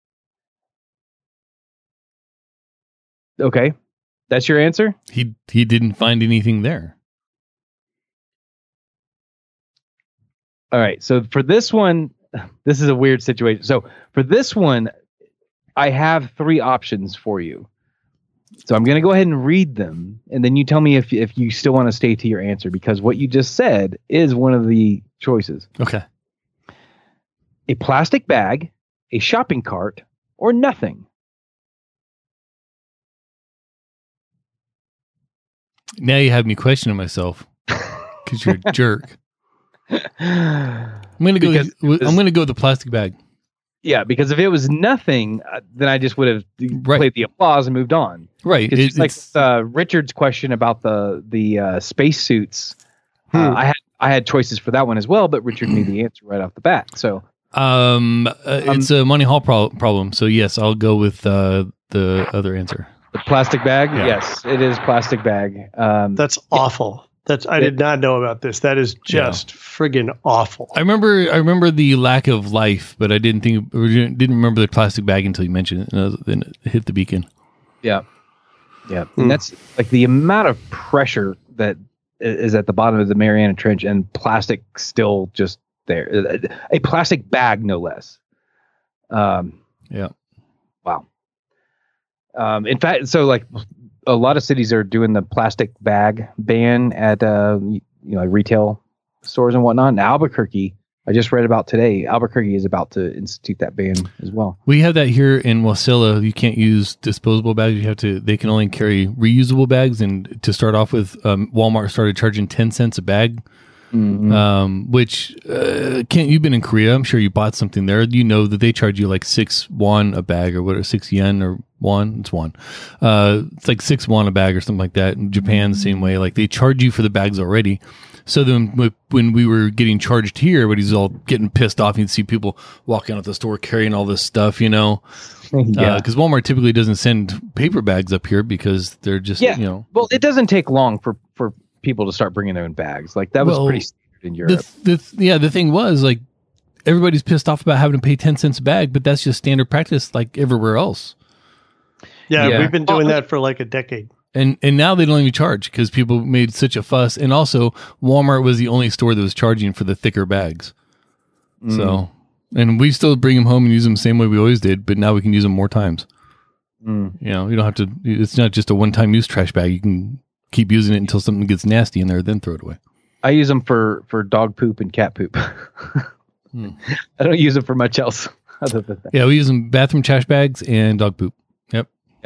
Okay. That's your answer? He didn't find anything there. All right. So for this one, this is a weird situation. So for this one, I have 3 options for you. So I'm going to go ahead and read them, and then you tell me if you still want to stay to your answer, because what you just said is one of the choices. Okay. A plastic bag, a shopping cart, or nothing. Now you have me questioning myself because you're a jerk. I'm going to go with the plastic bag. Yeah, because if it was nothing, then I just would have played the applause and moved on. Right. It's like Richard's question about the spacesuits. I had choices for that one as well, but Richard knew the answer right off the bat. So it's a Money Hall problem. So yes, I'll go with the other answer. The plastic bag. Yeah. Yes, it is plastic bag. That's awful. I did not know about this. That is just friggin' awful. I remember the lack of life, but I didn't remember the plastic bag until you mentioned it, and then it hit the beacon. Yeah. And that's like the amount of pressure that is at the bottom of the Mariana Trench, and plastic still just there. A plastic bag, no less. Wow. In fact, so like a lot of cities are doing the plastic bag ban at retail stores and whatnot. In Albuquerque, I just read about today, Albuquerque is about to institute that ban as well. We have that here in Wasilla. You can't use disposable bags. They can only carry reusable bags. And to start off with, Walmart started charging 10 cents a bag. Mm-hmm. Which you've been in Korea. I'm sure you bought something there. You know that they charge you like 6 won a bag, or what, 6 yen or won. It's won. It's like 6 won a bag or something like that. In Japan, the same way. Like they charge you for the bags already. So then when we were getting charged here, everybody's all getting pissed off. You'd see people walking out the store carrying all this stuff, because Walmart typically doesn't send paper bags up here because they're just, Well, it doesn't take long for people to start bringing their own bags. Like that was pretty standard in Europe. The thing was, like, everybody's pissed off about having to pay 10 cents a bag, but that's just standard practice like everywhere else. Yeah. We've been doing that for like a decade. And now they don't even charge because people made such a fuss. And also Walmart was the only store that was charging for the thicker bags. So, and we still bring them home and use them the same way we always did, but now we can use them more times. You don't have to, it's not just a one-time use trash bag. You can keep using it until something gets nasty in there, then throw it away. I use them for dog poop and cat poop. I don't use them for much else other than that. Yeah, we use them bathroom trash bags and dog poop. Yep.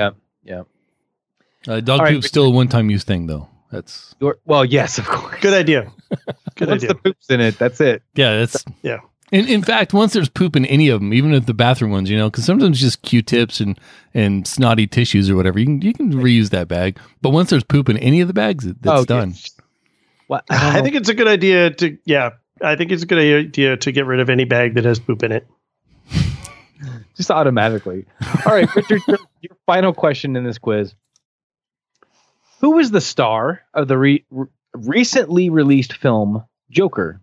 Dog poop's still a one-time use thing, though. Yes, of course. Good idea. Once the poop's in it, that's it. Yeah, yeah. In fact, once there's poop in any of them, even at the bathroom ones, because sometimes just Q-tips and snotty tissues or whatever, you can reuse that bag. But once there's poop in any of the bags, that's done. What? I think it's a good idea to get rid of any bag that has poop in it. Just automatically. All right, Richard, your final question in this quiz. Who was the star of the recently released film Joker?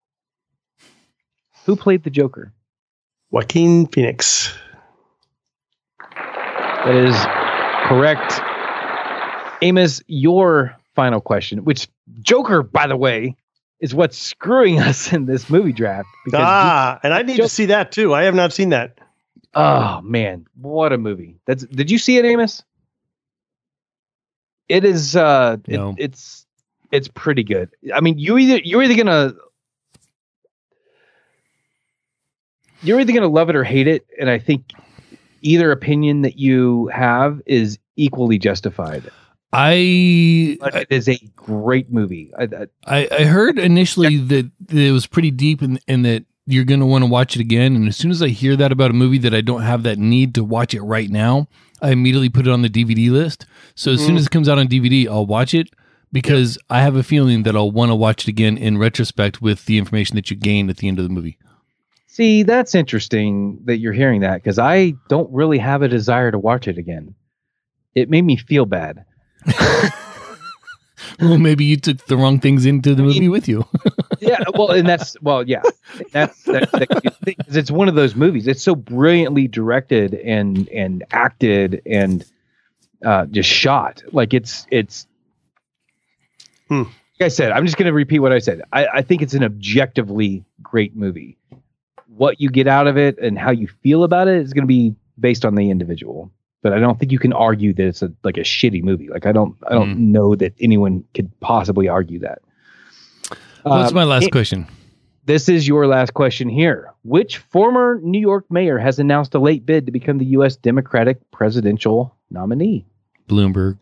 Who played the Joker? Joaquin Phoenix. That is correct. Amos, your final question, which Joker, by the way, is what's screwing us in this movie draft. And I need to see that too. I have not seen that. Oh man, what a movie! Did you see it, Amos? It is. No. It's pretty good. I mean, you're either gonna love it or hate it, and I think either opinion that you have is equally justified. But it is a great movie. I heard initially that it was pretty deep and that you're going to want to watch it again. And as soon as I hear that about a movie that I don't have that need to watch it right now, I immediately put it on the DVD list. So as soon as it comes out on DVD, I'll watch it because I have a feeling that I'll want to watch it again in retrospect with the information that you gained at the end of the movie. See, that's interesting that you're hearing that because I don't really have a desire to watch it again. It made me feel bad. Well, maybe you took the wrong things into the movie with you. Yeah, well, and that's because it's one of those movies. It's so brilliantly directed and acted and just shot. Like it's. Like I said, I'm just going to repeat what I said. I think it's an objectively great movie. What you get out of it and how you feel about it is going to be based on the individual. But I don't think you can argue that it's a shitty movie. Like I don't know that anyone could possibly argue that. What's my last question? This is your last question here. Which former New York mayor has announced a late bid to become the U.S. Democratic presidential nominee? Bloomberg.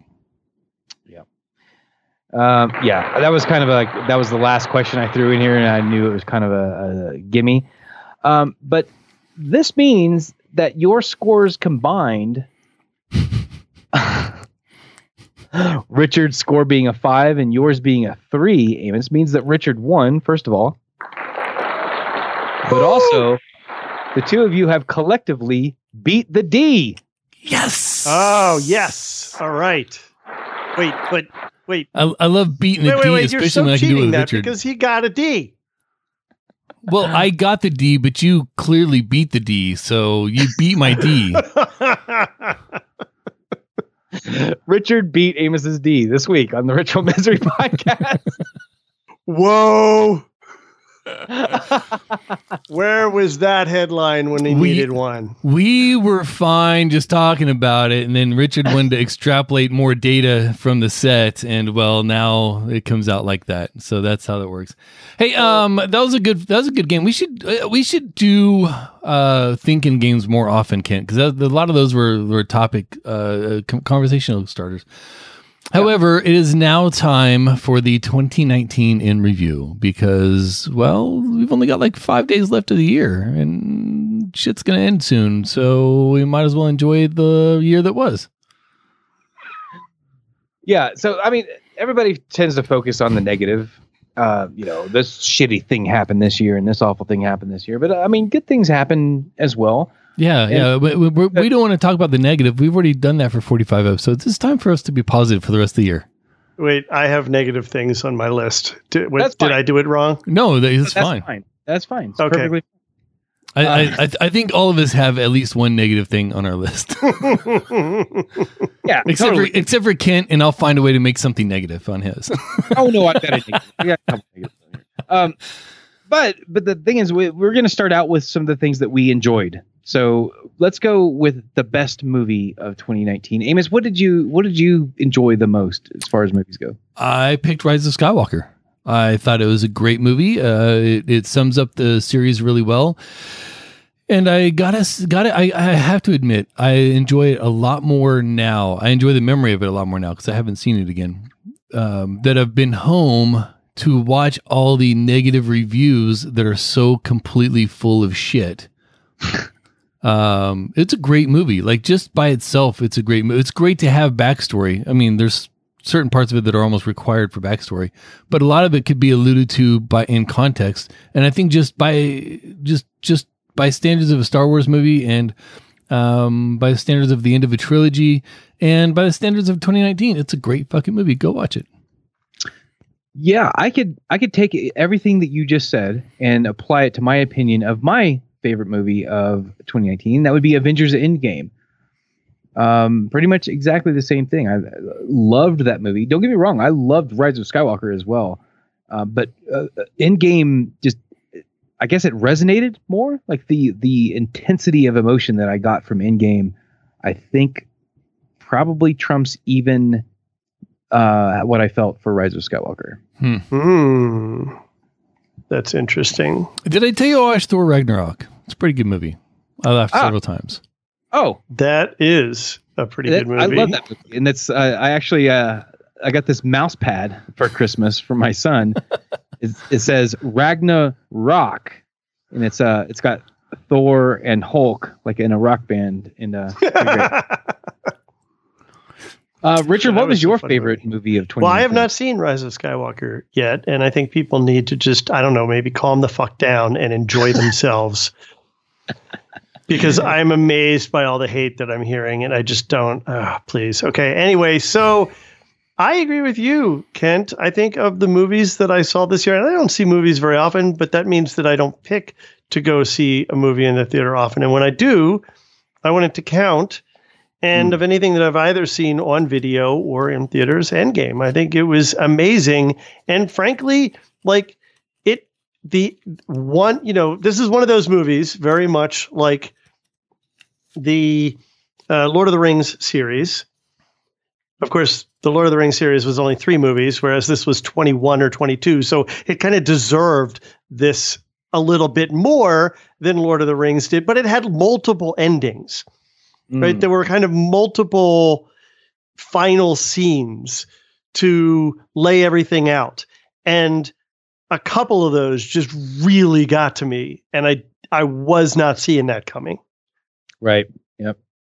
Yeah, that was kind of that was the last question I threw in here, and I knew it was kind of a gimme. But this means that your scores combined, Richard's score being a 5 and yours being a 3, Amos, means that Richard won, first of all. But also, the two of you have collectively beat the D. Yes. Oh, yes. All right. Wait. I love beating the D, especially when I can do it with Richard. Because he got a D. Well, I got the D, but you clearly beat the D, so you beat my D. Richard beat Amos's D this week on the Ritual Misery podcast. Whoa. Where was that headline when he needed one? We were fine just talking about it, and then Richard wanted to extrapolate more data from the set, and well, now it comes out like that. So that's how that works. Hey, that was a good game. We should do thinking games more often, Kent, because a lot of those were topic conversational starters. However, it is now time for the 2019 in review because, well, we've only got like 5 days left of the year and shit's going to end soon. So we might as well enjoy the year that was. Yeah. So, I mean, everybody tends to focus on the negative. This shitty thing happened this year and this awful thing happened this year. But, I mean, good things happen as well. Yeah. We don't want to talk about the negative. We've already done that for 45 episodes. It's time for us to be positive for the rest of the year. Wait, I have negative things on my list. Did I do it wrong? No, that's fine. That's fine. It's okay. Perfectly. I think all of us have at least one negative thing on our list. Yeah, except for Kent, and I'll find a way to make something negative on his. Oh no, I've got a negative. We got a couple negatives. But the thing is, we're going to start out with some of the things that we enjoyed. So let's go with the best movie of 2019. Amos, what did you enjoy the most as far as movies go? I picked Rise of Skywalker. I thought it was a great movie. It sums up the series really well. And I got it. I have to admit, I enjoy it a lot more now. I enjoy the memory of it a lot more now because I haven't seen it again. That I've been home to watch all the negative reviews that are so completely full of shit. It's a great movie. Like just by itself, it's a great movie. It's great to have backstory. I mean, there's certain parts of it that are almost required for backstory, but a lot of it could be alluded to in context. And I think just by standards of a Star Wars movie and by the standards of the end of a trilogy and by the standards of 2019, it's a great fucking movie. Go watch it. Yeah, I could take everything that you just said and apply it to my opinion of my favorite movie of 2019. That would be Avengers Endgame. Pretty much exactly the same thing. I loved that movie. Don't get me wrong. I loved Rise of Skywalker as well. But Endgame just, I guess it resonated more. Like the intensity of emotion that I got from Endgame, I think probably trumps even what I felt for Rise of Skywalker. That's interesting. Did I tell you I watched Thor Ragnarok? It's a pretty good movie. I laughed several times. Oh, that is a pretty good movie. I love that movie. And that's I actually I got this mouse pad for Christmas from my son. It says Ragnarok, and it's got Thor and Hulk like in a rock band. And Richard, what was your favorite movie of 2019? Well, I have not seen Rise of Skywalker yet, and I think people need to just, I don't know, maybe calm the fuck down and enjoy themselves. Because I'm amazed by all the hate that I'm hearing, and I just don't. Please. Okay. Anyway, so I agree with you, Kent. I think of the movies that I saw this year, and I don't see movies very often, but that means that I don't pick to go see a movie in the theater often. And when I do, I want it to count. And of anything that I've either seen on video or in theaters, Endgame. I think it was amazing. And frankly, like this is one of those movies very much like the Lord of the Rings series. Of course, the Lord of the Rings series was only 3 movies, whereas this was 21 or 22. So it kind of deserved this a little bit more than Lord of the Rings did, but it had multiple endings, right? There were kind of multiple final scenes to lay everything out. And a couple of those just really got to me. And I was not seeing that coming. Right. Yep.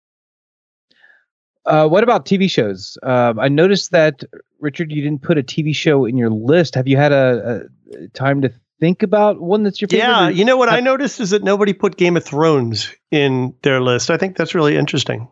What about TV shows? I noticed that, Richard, you didn't put a TV show in your list. Have you had a time to think about one that's your favorite? Yeah, you know what I noticed is that nobody put Game of Thrones in their list. I think that's really interesting.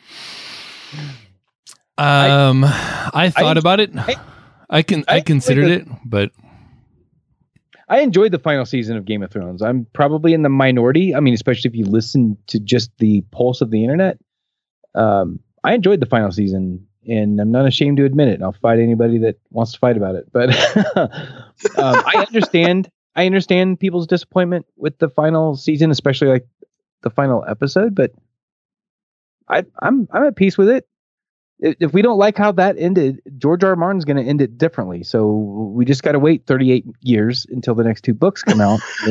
I thought about it. I considered it, but I enjoyed the final season of Game of Thrones. I'm probably in the minority. I mean, especially if you listen to just the pulse of the internet. I enjoyed the final season, and I'm not ashamed to admit it. And I'll fight anybody that wants to fight about it. But I understand people's disappointment with the final season, especially like the final episode. But I'm at peace with it. If we don't like how that ended, George R. R. Martin's going to end it differently. So we just got to wait 38 years until the next 2 books come out. And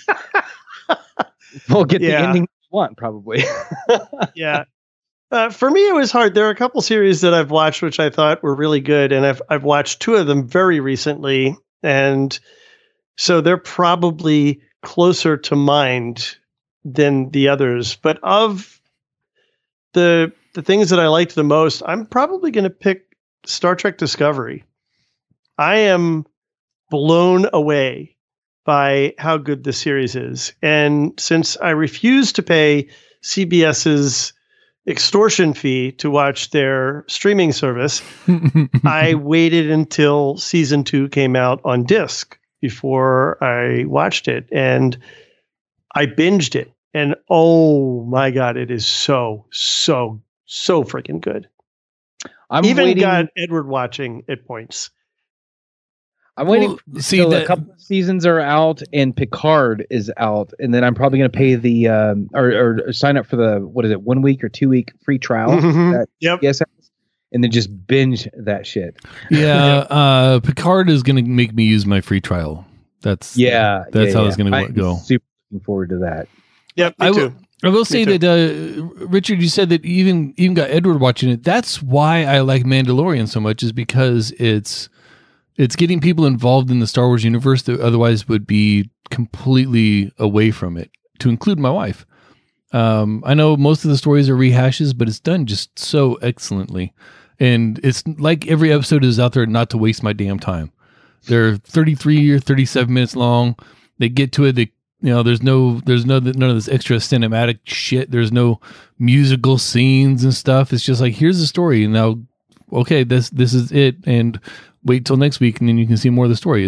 we'll get the ending we want, probably. Yeah. For me, it was hard. There are a couple series that I've watched which I thought were really good, and I've watched 2 of them very recently, and so they're probably closer to mind than the others. But of the things that I liked the most, I'm probably going to pick Star Trek Discovery. I am blown away by how good the series is, and since I refuse to pay CBS's extortion fee to watch their streaming service, I waited until season 2 came out on disc before I watched it, and I binged it, and oh my God, it is so freaking good. I'm even waiting, got Edward watching at points. I'm waiting until a couple of seasons are out and Picard is out, and then I'm probably going to pay the or sign up for the 1 week or 2 week free trial. Yes, and then just binge that shit. Yeah, Picard is going to make me use my free trial. That's how it's going to go. Super looking forward to that. Yep, me too. I will say that Richard, you said that you even got Edward watching it. That's why I like Mandalorian so much, is because it's getting people involved in the Star Wars universe that otherwise would be completely away from it, to include my wife. I know most of the stories are rehashes, but it's done just so excellently. And it's like every episode is out there not to waste my damn time. They're 33 or 37 minutes long. They get to it. There's none of this extra cinematic shit. There's no musical scenes and stuff. It's just like, here's the story. And now, okay, this is it. And wait till next week, and then you can see more of the story.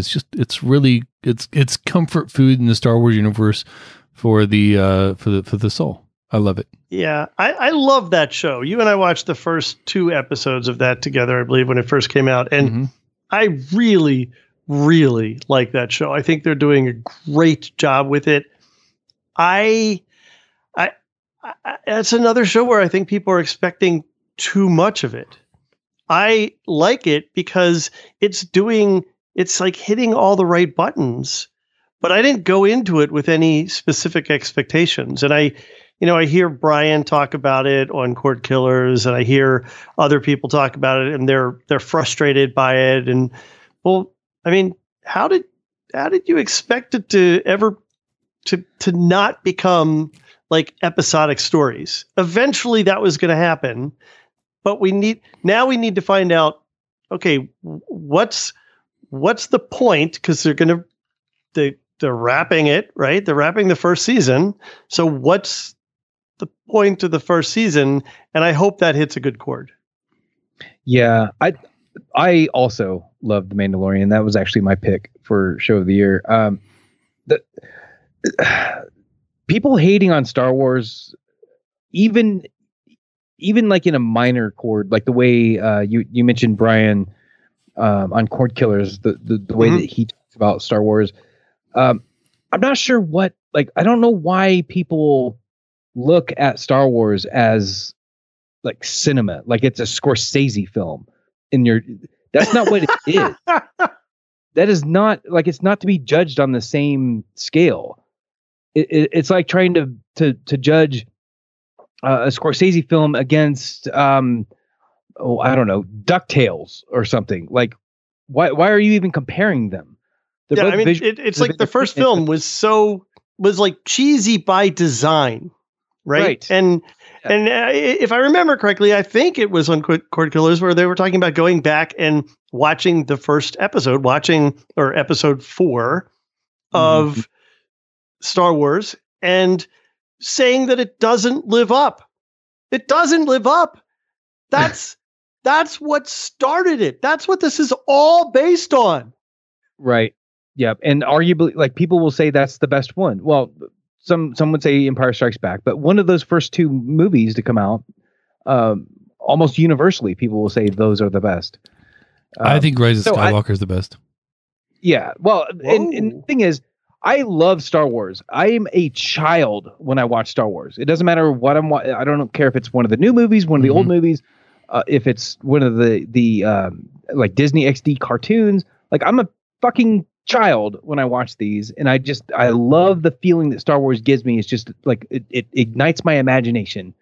It's comfort food in the Star Wars universe for the soul. I love it. Yeah, I love that show. You and I watched the first 2 episodes of that together, I believe, when it first came out, and I really, really like that show. I think they're doing a great job with it. That's another show where I think people are expecting too much of it. I like it because it's like hitting all the right buttons, but I didn't go into it with any specific expectations. And I hear Brian talk about it on Court Killers, and I hear other people talk about it, and they're frustrated by it. And well, I mean, how did you expect it to ever to not become like episodic stories? Eventually that was going to happen. But we need to find out, okay, what's the point? Because they're wrapping it, right? They're wrapping the first season. So what's the point of the first season? And I hope that hits a good chord. Yeah, I also love The Mandalorian. That was actually my pick for show of the year. People hating on Star Wars, even like in a minor chord, like the way you mentioned Brian on Chord Killers, the way that he talks about Star Wars. I'm not sure what, like, I don't know why people look at Star Wars as like cinema, like it's a Scorsese film. That's not what it is. That is not, like, it's not to be judged on the same scale. It's like trying to judge a Scorsese film against I don't know, DuckTales or something. Like, why are you even comparing them? Yeah, I mean, it's like the first film was like cheesy by design, right? And if I remember correctly, I think it was on Chord Killers where they were talking about going back and watching the first episode, episode 4 of Star Wars, and saying that it doesn't live up. It doesn't live up. That's what started it. That's what this is all based on. Right. Yeah. And arguably, like, people will say that's the best one. Well, some would say Empire Strikes Back, but one of those first 2 movies to come out, almost universally, people will say those are the best. I think Rise of Skywalker is the best. Yeah. Well, and the thing is, I love Star Wars. I am a child when I watch Star Wars. It doesn't matter what I'm watching. I don't care if it's one of the new movies, one of the old movies, if it's one of the like Disney XD cartoons. Like, I'm a fucking child when I watch these, and I love the feeling that Star Wars gives me. It's just like it ignites my imagination.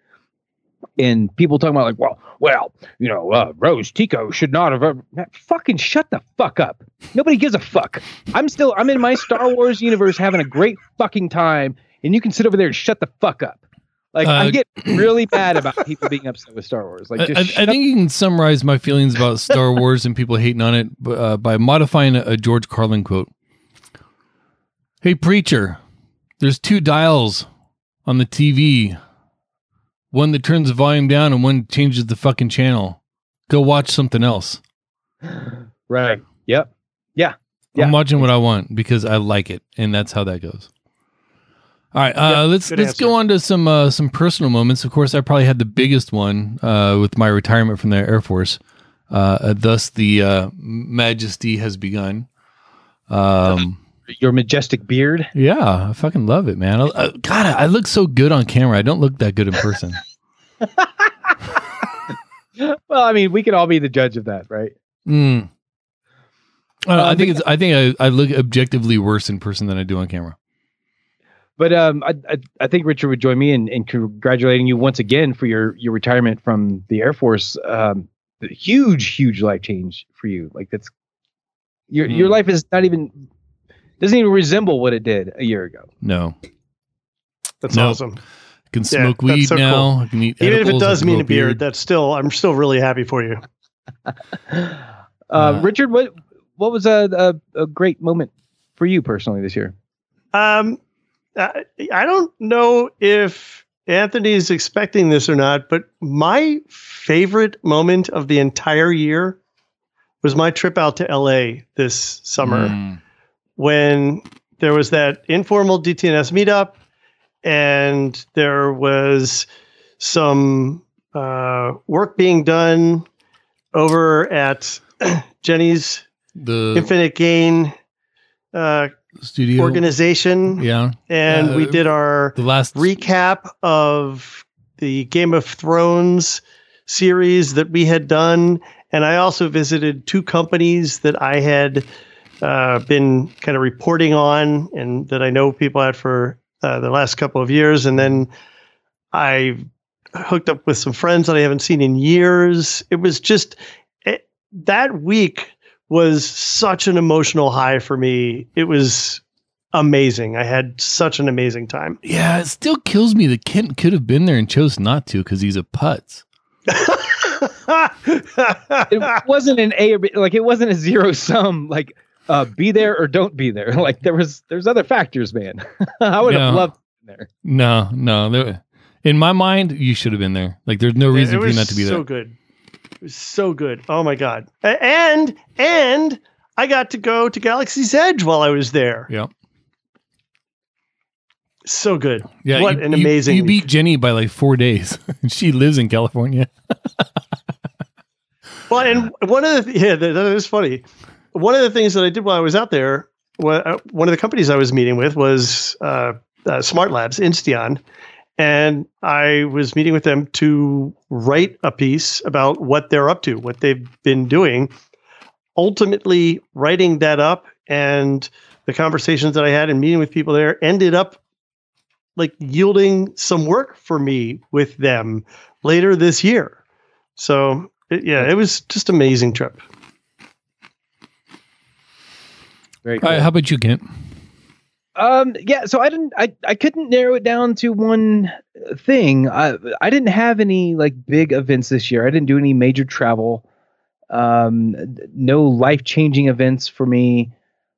And people talking about, like, well, you know, Rose Tico should not have fucking shut the fuck up. Nobody gives a fuck. I'm in my Star Wars universe having a great fucking time, and you can sit over there and shut the fuck up. Like, I get really mad about people being upset with Star Wars. Like, I think you can summarize my feelings about Star Wars and people hating on it by modifying a George Carlin quote. Hey, preacher, there's 2 dials on the TV. One that turns the volume down and one changes the fucking channel. Go watch something else. Right. Yep. Yeah. I'm watching what I want because I like it, and that's how that goes. All right, let's go on to some personal moments. Of course, I probably had the biggest one with my retirement from the Air Force. Thus, the majesty has begun. Your majestic beard. Yeah, I fucking love it, man. God, I look so good on camera. I don't look that good in person. Well, I mean, we can all be the judge of that, right? I think I look objectively worse in person than I do on camera. But I think Richard would join me in congratulating you once again for your retirement from the Air Force. Huge life change for you. Like, that's your life is doesn't even resemble what it did a year ago. No, that's awesome. I can smoke weed so now. Cool. I can eat even if it does mean a beard. I'm still really happy for you. Richard, what was a great moment for you personally this year? I don't know if Anthony's expecting this or not, but my favorite moment of the entire year was my trip out to LA this summer when there was that informal DTNS meetup and there was some work being done over at Jenny's Infinite Gain studio organization. Yeah. And we did the last recap of the Game of Thrones series that we had done. And I also visited 2 companies that I had been kind of reporting on and that I know people at for the last couple of years. And then I hooked up with some friends that I haven't seen in years. It was just that week was such an emotional high for me. It was amazing. I had such an amazing time. Yeah, it still kills me that Kent could have been there and chose not to because he's a putz. It wasn't an A or B, like it wasn't a zero sum, like be there or don't be there. Like there's other factors, man. I would have loved to be there. No. In my mind, you should have been there. Like there's no reason for you not to be there. So good. It was so good. Oh my God. And I got to go to Galaxy's Edge while I was there. Yeah. So good. Yeah. What an amazing. You beat Jenny by like 4 days. She lives in California. Well, and one of the, that is funny. One of the things that I did while I was out there, one of the companies I was meeting with was Smart Labs, Insteon. And I was meeting with them to write a piece about what they're up to, what they've been doing. Ultimately, writing that up and the conversations that I had and meeting with people there ended up like yielding some work for me with them later this year. So it was just an amazing trip. Very cool. How about you, Kent? Yeah, so I couldn't narrow it down to one thing. I didn't have any like big events this year. I didn't do any major travel. No life-changing events for me.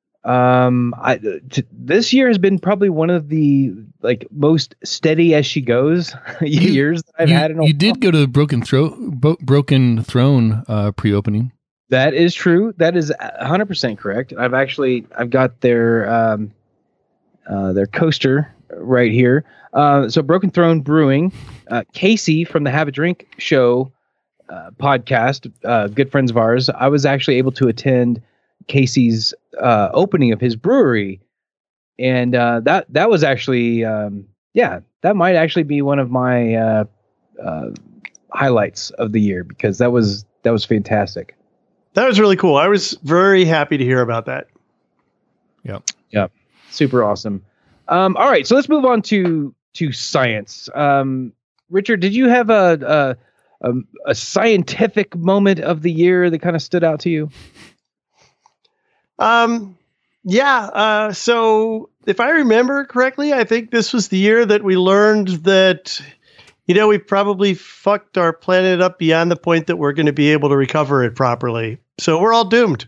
This year has been probably one of the like most steady as she goes years that I've had in a while. You did go to the Broken Throne pre-opening. That is true. That is 100% correct. I've got their coaster right here. So Broken Throne Brewing, Casey from the Have a Drink show podcast, good friends of ours. I was actually able to attend Casey's opening of his brewery, and that was actually that might actually be one of my highlights of the year, because that was fantastic. That was really cool. I was very happy to hear about that. Yep. Super awesome. All right, so let's move on to science. Richard, did you have a scientific moment of the year that kind of stood out to you? So if I remember correctly, I think this was the year that we learned that, we probably fucked our planet up beyond the point that we're going to be able to recover it properly. So we're all doomed.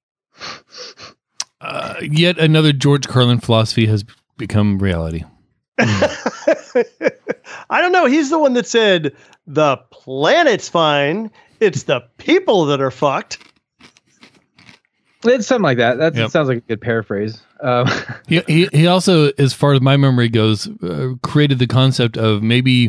Yet another George Carlin philosophy has become reality. I don't know. He's the one that said the planet's fine. It's the people that are fucked. It's something like that. That sounds like a good paraphrase. He also, as far as my memory goes, created the concept of maybe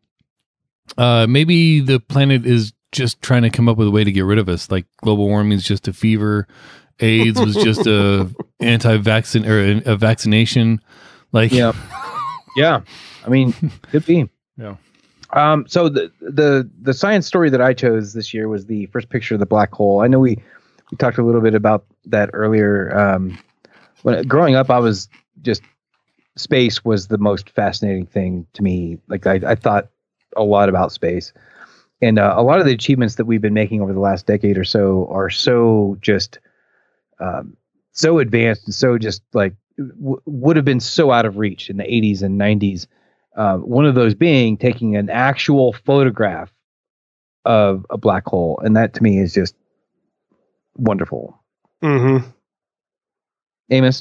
the planet is just trying to come up with a way to get rid of us. Like global warming is just a fever. AIDS was just a anti-vaccine or a vaccination. Like, yeah. I mean, could be. Yeah. So the science story that I chose this year was the first picture of the black hole. I know we talked a little bit about that earlier. When growing up, I was just space was the most fascinating thing to me. Like I thought a lot about space, and a lot of the achievements that we've been making over the last decade or so are so just so advanced and so just like would have been so out of reach in the 80s and 90s. One of those being taking an actual photograph of a black hole, and that to me is just wonderful. Mm-hmm. Amos?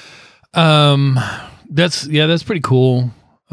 That's pretty cool.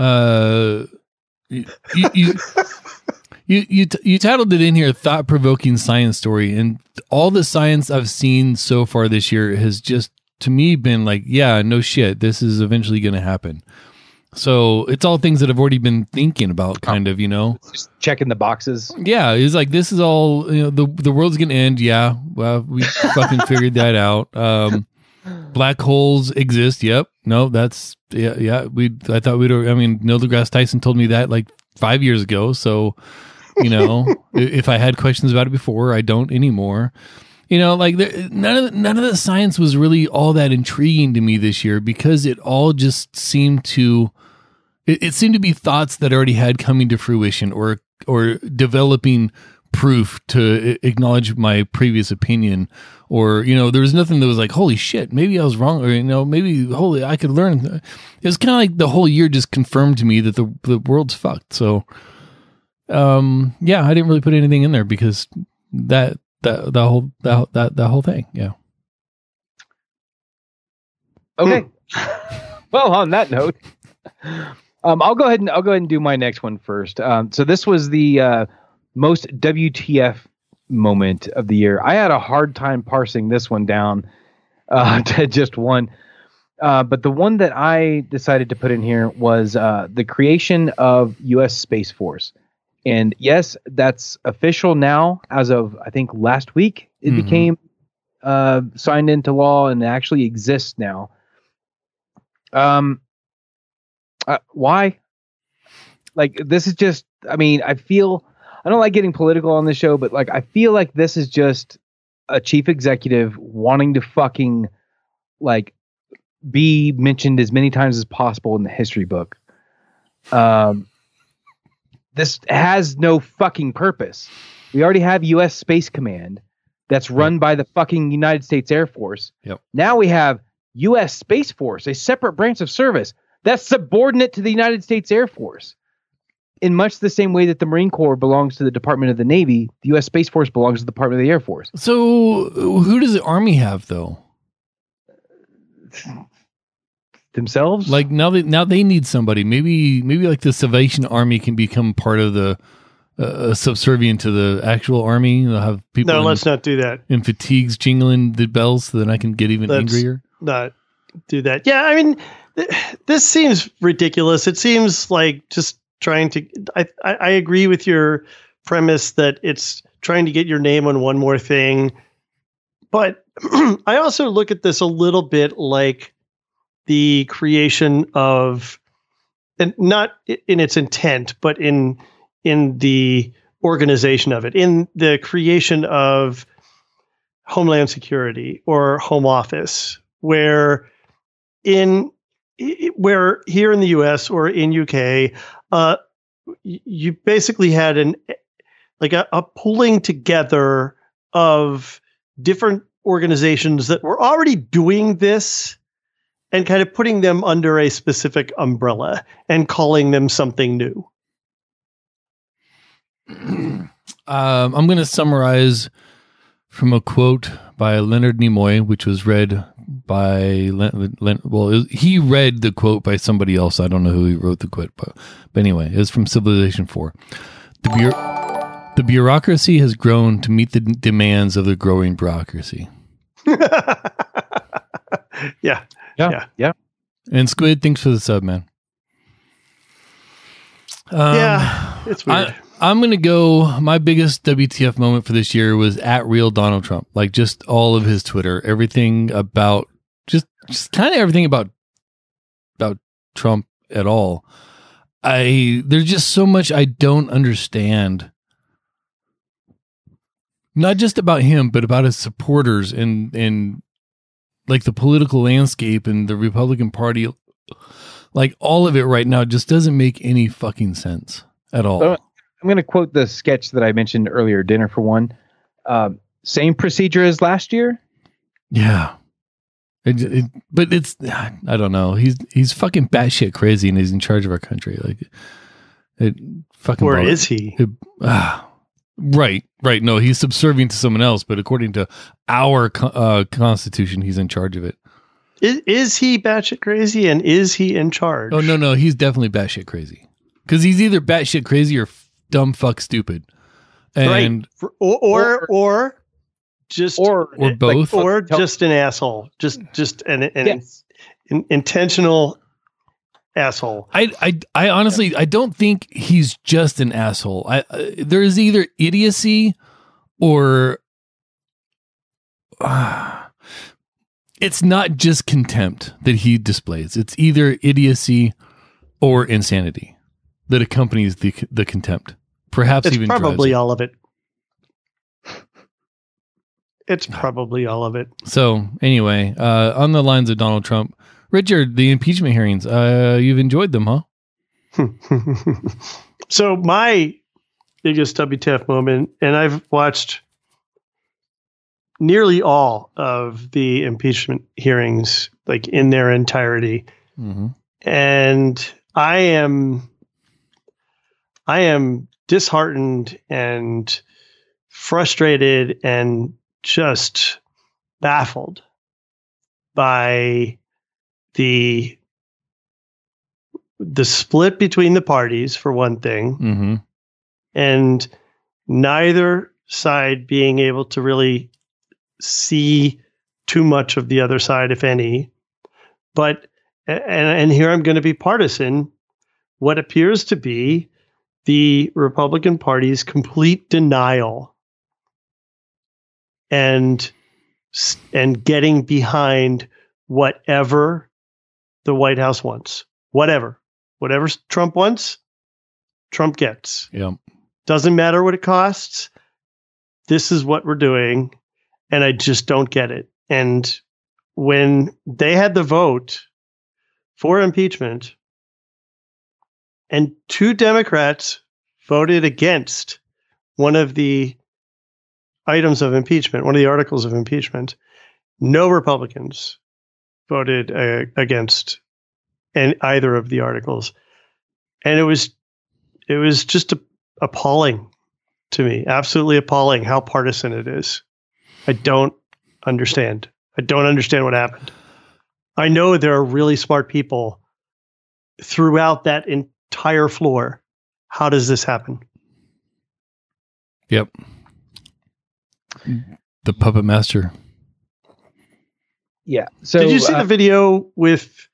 You titled it in here thought-provoking science story, and all the science I've seen so far this year has just to me been like, yeah, no shit, this is eventually going to happen. So it's all things that I've already been thinking about, kind of, just checking the boxes. Yeah, it's like this is all, the world's gonna end. Yeah, well, we fucking figured that out. Black holes exist. Yep. No, that's yeah. I thought we'd. I mean, Neil deGrasse Tyson told me that like 5 years ago. So, if I had questions about it before, I don't anymore. Like none of the science was really all that intriguing to me this year, because it all just seemed to. It seemed to be thoughts that already had coming to fruition or developing proof to acknowledge my previous opinion, or there was nothing that was like, holy shit, maybe I was wrong, or maybe I could learn. It was kind of like the whole year just confirmed to me that the world's fucked. So I didn't really put anything in there because that whole thing. Yeah. Okay. Well, on that note, I'll go ahead and do my next one first. So this was the most WTF moment of the year. I had a hard time parsing this one down to just one. But the one that I decided to put in here was the creation of U.S. Space Force. And yes, that's official now as of, I think, last week. It became signed into law and actually exists now. Why? Like, this is just, I mean, I don't like getting political on this show, but like, I feel like this is just a chief executive wanting to fucking like be mentioned as many times as possible in the history book. This has no fucking purpose. We already have U.S. Space Command that's run by the fucking United States Air Force. Yep. Now we have U.S. Space Force, a separate branch of service that's subordinate to the United States Air Force. In much the same way that the Marine Corps belongs to the Department of the Navy, the U.S. Space Force belongs to the Department of the Air Force. So who does the Army have, though? Themselves? Like now they need somebody. Maybe like the Salvation Army can become part of the subservient to the actual army. They'll have people. No, let's not do that. In fatigues jingling the bells so that I can get even angrier. Not do that. Yeah, I mean, this seems ridiculous. It seems like just trying to. I agree with your premise that it's trying to get your name on one more thing, but I also look at this a little bit like the creation of, and not in its intent, but in the organization of it, in the creation of Homeland Security or Home Office, where here in the US or in UK, you basically had a pulling together of different organizations that were already doing this and kind of putting them under a specific umbrella and calling them something new. I'm going to summarize from a quote by Leonard Nimoy, which was read by he read the quote by somebody else. I don't know who he wrote the quote, but anyway, it's from Civilization 4. The bureaucracy has grown to meet the demands of the growing bureaucracy. Yeah. And Squid, thanks for the sub, man. Yeah, it's weird. I'm going to go, my biggest WTF moment for this year was at real Donald Trump. Like, just all of his Twitter, everything about, just kind of everything about Trump at all. There's just so much I don't understand. Not just about him, but about his supporters and like the political landscape and the Republican Party. Like, all of it right now just doesn't make any fucking sense at all. I'm going to quote the sketch that I mentioned earlier, Dinner for One. Same procedure as last year. Yeah. But it's, I don't know. He's fucking batshit crazy and he's in charge of our country. Like, it fucking. Or is he? Right. No, he's subservient to someone else, but according to our Constitution, he's in charge of it. Is he batshit crazy and is he in charge? Oh, no, he's definitely batshit crazy. Because he's either batshit crazy or dumb fuck stupid. And right. Or just both. Or just an asshole. Just an intentional asshole. I honestly, I don't think he's just an asshole. There is either idiocy or it's not just contempt that he displays. It's either idiocy or insanity that accompanies the contempt. Perhaps it's even probably all of it. It's probably all of it. So anyway, on the lines of Donald Trump, Richard, the impeachment hearings, you've enjoyed them, huh? So my biggest WTF moment, and I've watched nearly all of the impeachment hearings, like in their entirety. Mm-hmm. And I am disheartened and frustrated and just baffled by the split between the parties, for one thing. Mm-hmm. And neither side being able to really see too much of the other side, if any. But, and here I'm going to be partisan, what appears to be the Republican Party's complete denial and getting behind whatever the White House wants. Whatever Trump wants, Trump gets. Yeah. Doesn't matter what it costs. This is what we're doing. And I just don't get it. And when they had the vote for impeachment and 2 Democrats voted against one of the items of impeachment, one of the articles of impeachment, no Republicans voted against either of the articles. And it was just appalling to me, absolutely appalling how partisan it is. I don't understand. I don't understand what happened. I know there are really smart people throughout that entire floor. How does this happen? Yep. The puppet master. Yeah. So did you see the video with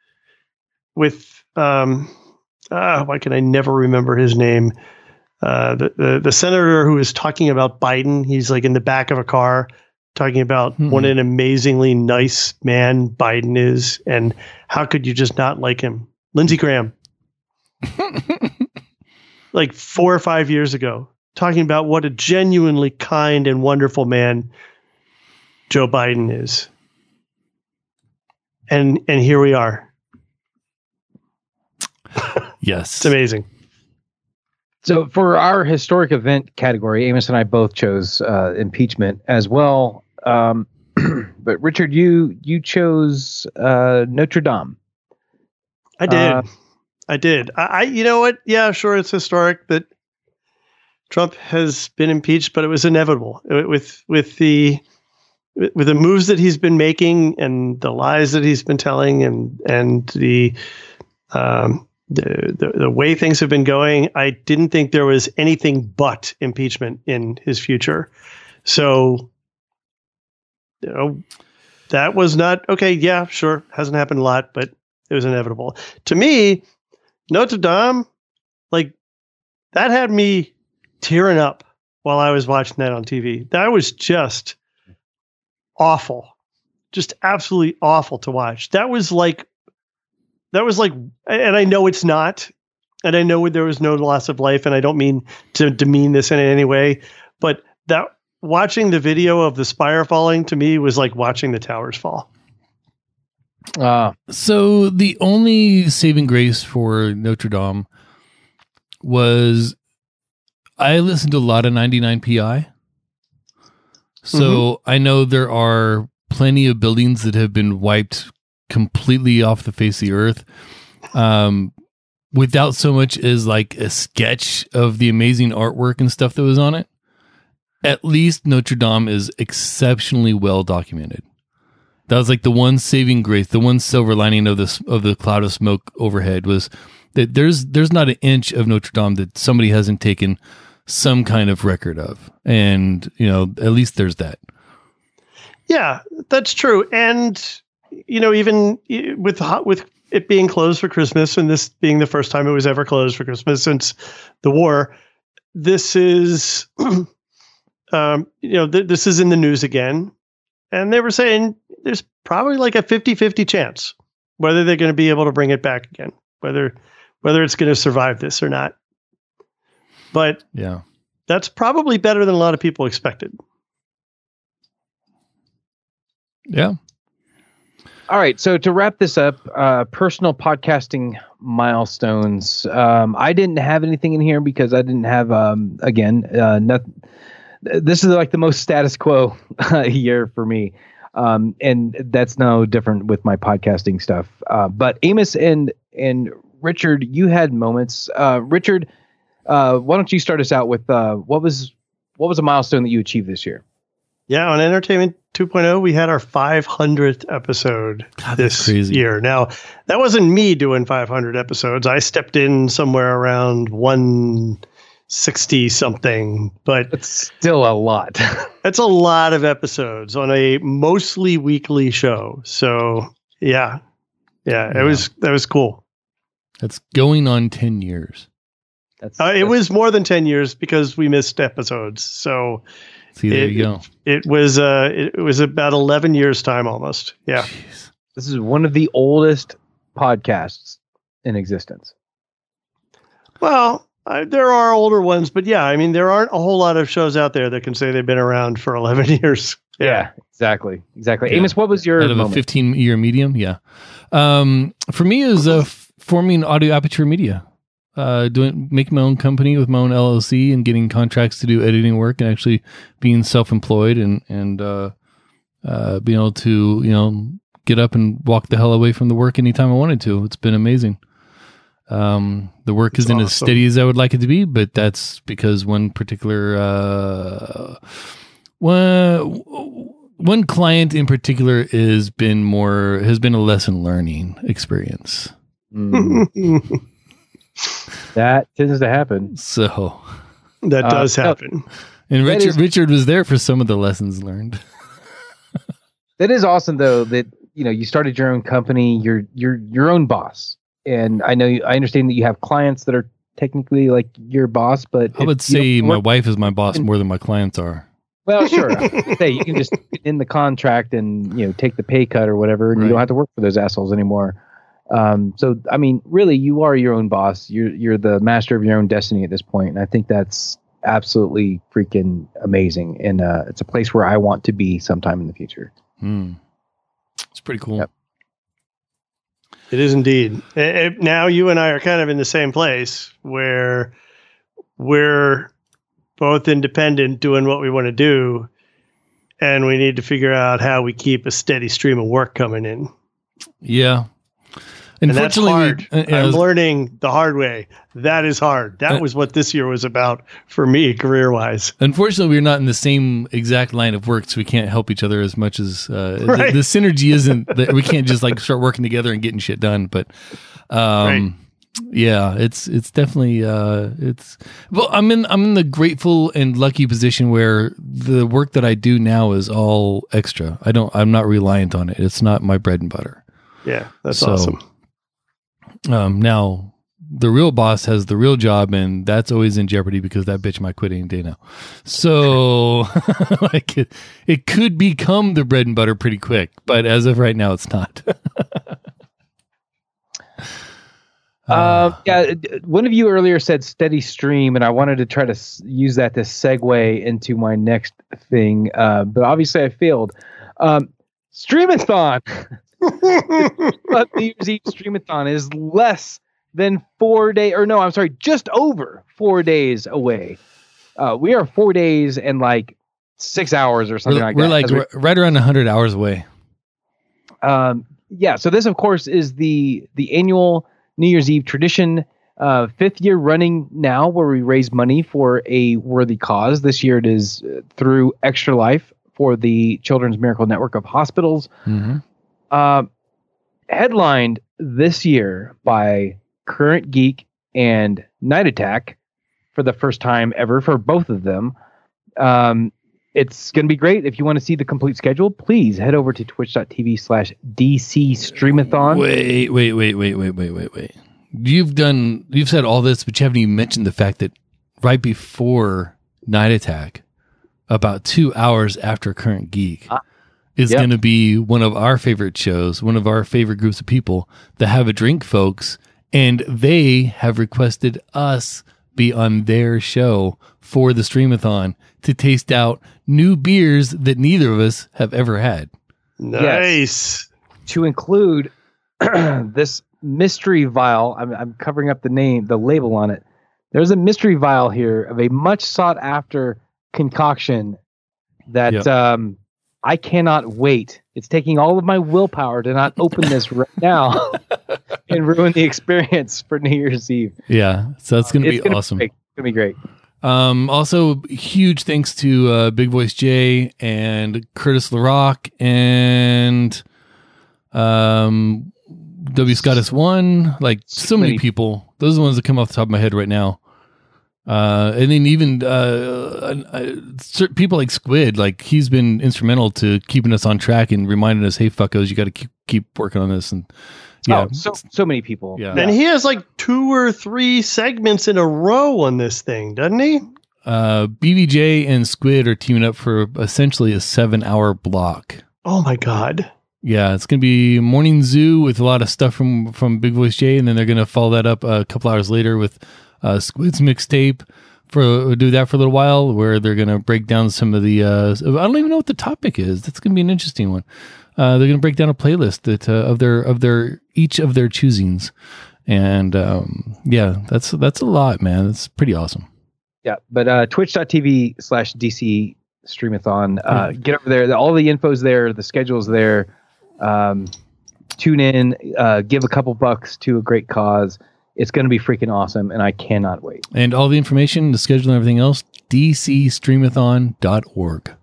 why can I never remember his name? The senator who is talking about Biden. He's like in the back of a car talking about what an amazingly nice man Biden is, and how could you just not like him? Lindsey Graham. Like 4 or 5 years ago, talking about what a genuinely kind and wonderful man Joe Biden is. And here we are. Yes. It's amazing. So for our historic event category, Amos and I both chose impeachment as well. But Richard, you chose Notre Dame. I did. I you know what? Yeah, sure. It's historic that Trump has been impeached, but it was inevitable with the moves that he's been making and the lies that he's been telling and the way things have been going. I didn't think there was anything but impeachment in his future. So, that was not okay. Yeah, sure. Hasn't happened a lot, but it was inevitable. To me, Notre Dame, like, that had me tearing up while I was watching that on TV. That was just awful. Just absolutely awful to watch. That was like, and I know it's not, and I know there was no loss of life, and I don't mean to demean this in any way, but that watching the video of the spire falling to me was like watching the towers fall. So the only saving grace for Notre Dame was I listened to a lot of 99 PI. So I know there are plenty of buildings that have been wiped completely off the face of the earth, without so much as like a sketch of the amazing artwork and stuff that was on it. At least Notre Dame is exceptionally well documented. That was like the one saving grace, the one silver lining of the cloud of smoke overhead was that there's not an inch of Notre Dame that somebody hasn't taken some kind of record of, and at least there's that. Yeah, that's true. And even with it being closed for Christmas, and this being the first time it was ever closed for Christmas since the war, this is this is in the news again. And they were saying there's probably like a 50-50 chance whether they're going to be able to bring it back again, whether it's going to survive this or not. But yeah, that's probably better than a lot of people expected. Yeah. All right. So to wrap this up, personal podcasting milestones. I didn't have anything in here because I didn't have, nothing. This is like the most status quo year for me. And that's no different with my podcasting stuff. But Amos and Richard, you had moments. Richard, why don't you start us out with what was a milestone that you achieved this year? Yeah, on Entertainment 2.0, we had our 500th episode this year. Now, that wasn't me doing 500 episodes. I stepped in somewhere around 1 60 something, but It's still a lot. that's a lot of episodes on a mostly weekly show. So yeah, that was cool. That's going on 10 years. It was more than 10 years because we missed episodes. So See, there you go. It was about 11 years time almost. Yeah. Jeez. This is one of the oldest podcasts in existence. Well, there are older ones, but yeah, I mean, there aren't a whole lot of shows out there that can say they've been around for 11 years. Yeah, exactly. Yeah. Amos, what was your Out of moment? a 15-year medium? Yeah. For me, it was forming Audio Aperture Media. Making my own company with my own LLC and getting contracts to do editing work and actually being self-employed and being able to, get up and walk the hell away from the work anytime I wanted to. It's been amazing. The work isn't as steady as I would like it to be, but that's because one particular, one client in particular has been a lesson learning experience. That tends to happen. So that does happen. And Richard was there for some of the lessons learned. That is awesome though, that, you started your own company, you're your own boss. And I understand that you have clients that are technically like your boss, but I would say my wife is my boss more than my clients are. Well, sure. Say you can just get in the contract and take the pay cut or whatever, and you don't have to work for those assholes anymore. So I mean, really, you are your own boss. You're the master of your own destiny at this point, and I think that's absolutely freaking amazing. And it's a place where I want to be sometime in the future. It's pretty cool. Yep. It is indeed. Now you and I are kind of in the same place where we're both independent doing what we want to do, and we need to figure out how we keep a steady stream of work coming in. Yeah. And that's hard. I'm learning the hard way. That is hard. That was what this year was about for me, career-wise. Unfortunately, we're not in the same exact line of work, so we can't help each other as much as the synergy isn't that we can't just like start working together and getting shit done. But yeah, it's definitely I'm in the grateful and lucky position where the work that I do now is all extra. I'm not reliant on it. It's not my bread and butter. Yeah, that's awesome. Now the real boss has the real job, and that's always in jeopardy because that bitch might quit any day now. So like it could become the bread and butter pretty quick, but as of right now, it's not. One of you earlier said steady stream, and I wanted to try to use that to segue into my next thing, but obviously I failed. Streamathon. But New Year's Eve Streamathon is less than 4 days, or no, I'm sorry, just over 4 days away. We are 4 days and like 6 hours or something like that. We're like right around 100 hours away. So this, of course, is the annual New Year's Eve tradition, 5th year running now, where we raise money for a worthy cause. This year it is through Extra Life for the Children's Miracle Network of Hospitals. Mm-hmm. Headlined this year by Current Geek and Night Attack for the first time ever for both of them. It's going to be great. If you want to see the complete schedule, please head over to twitch.tv/DC Streamathon. Wait. You've said all this, but you haven't even mentioned the fact that right before Night Attack, about 2 hours after Current Geek, is going to be one of our favorite shows, one of our favorite groups of people, the Have a Drink folks, and they have requested us be on their show for the Streamathon to taste out new beers that neither of us have ever had. Nice. Yes. To include this mystery vial, I'm covering up the label on it. There's a mystery vial here of a much sought after concoction that I cannot wait. It's taking all of my willpower to not open this right now and ruin the experience for New Year's Eve. Yeah, so it's going to be awesome. It's going to be great. Also, huge thanks to Big Voice Jay and Curtis LaRock and W. Scottus One. Like so many people. Those are the ones that come off the top of my head right now. And then even certain people like Squid, like he's been instrumental to keeping us on track and reminding us, hey, fuckos, you got to keep working on this. And yeah, so many people. Yeah. And he has like 2 or 3 segments in a row on this thing, doesn't he? BBJ and Squid are teaming up for essentially a 7-hour block. Oh my God. Yeah, it's going to be Morning Zoo with a lot of stuff from Big Voice Jay, and then they're going to follow that up a couple hours later with Squid's mixtape. Do that for a little while, where they're going to break down some of the. I don't even know what the topic is. That's going to be an interesting one. They're going to break down a playlist that of their each of their choosings, and yeah, that's a lot, man. It's pretty awesome. Yeah, but twitch.tv/DC Streamathon. Get over there. All the info's there. The schedule's there. Tune in. Give a couple bucks to a great cause. It's going to be freaking awesome, and I cannot wait. And all the information, the schedule and everything else, dcstreamathon.org.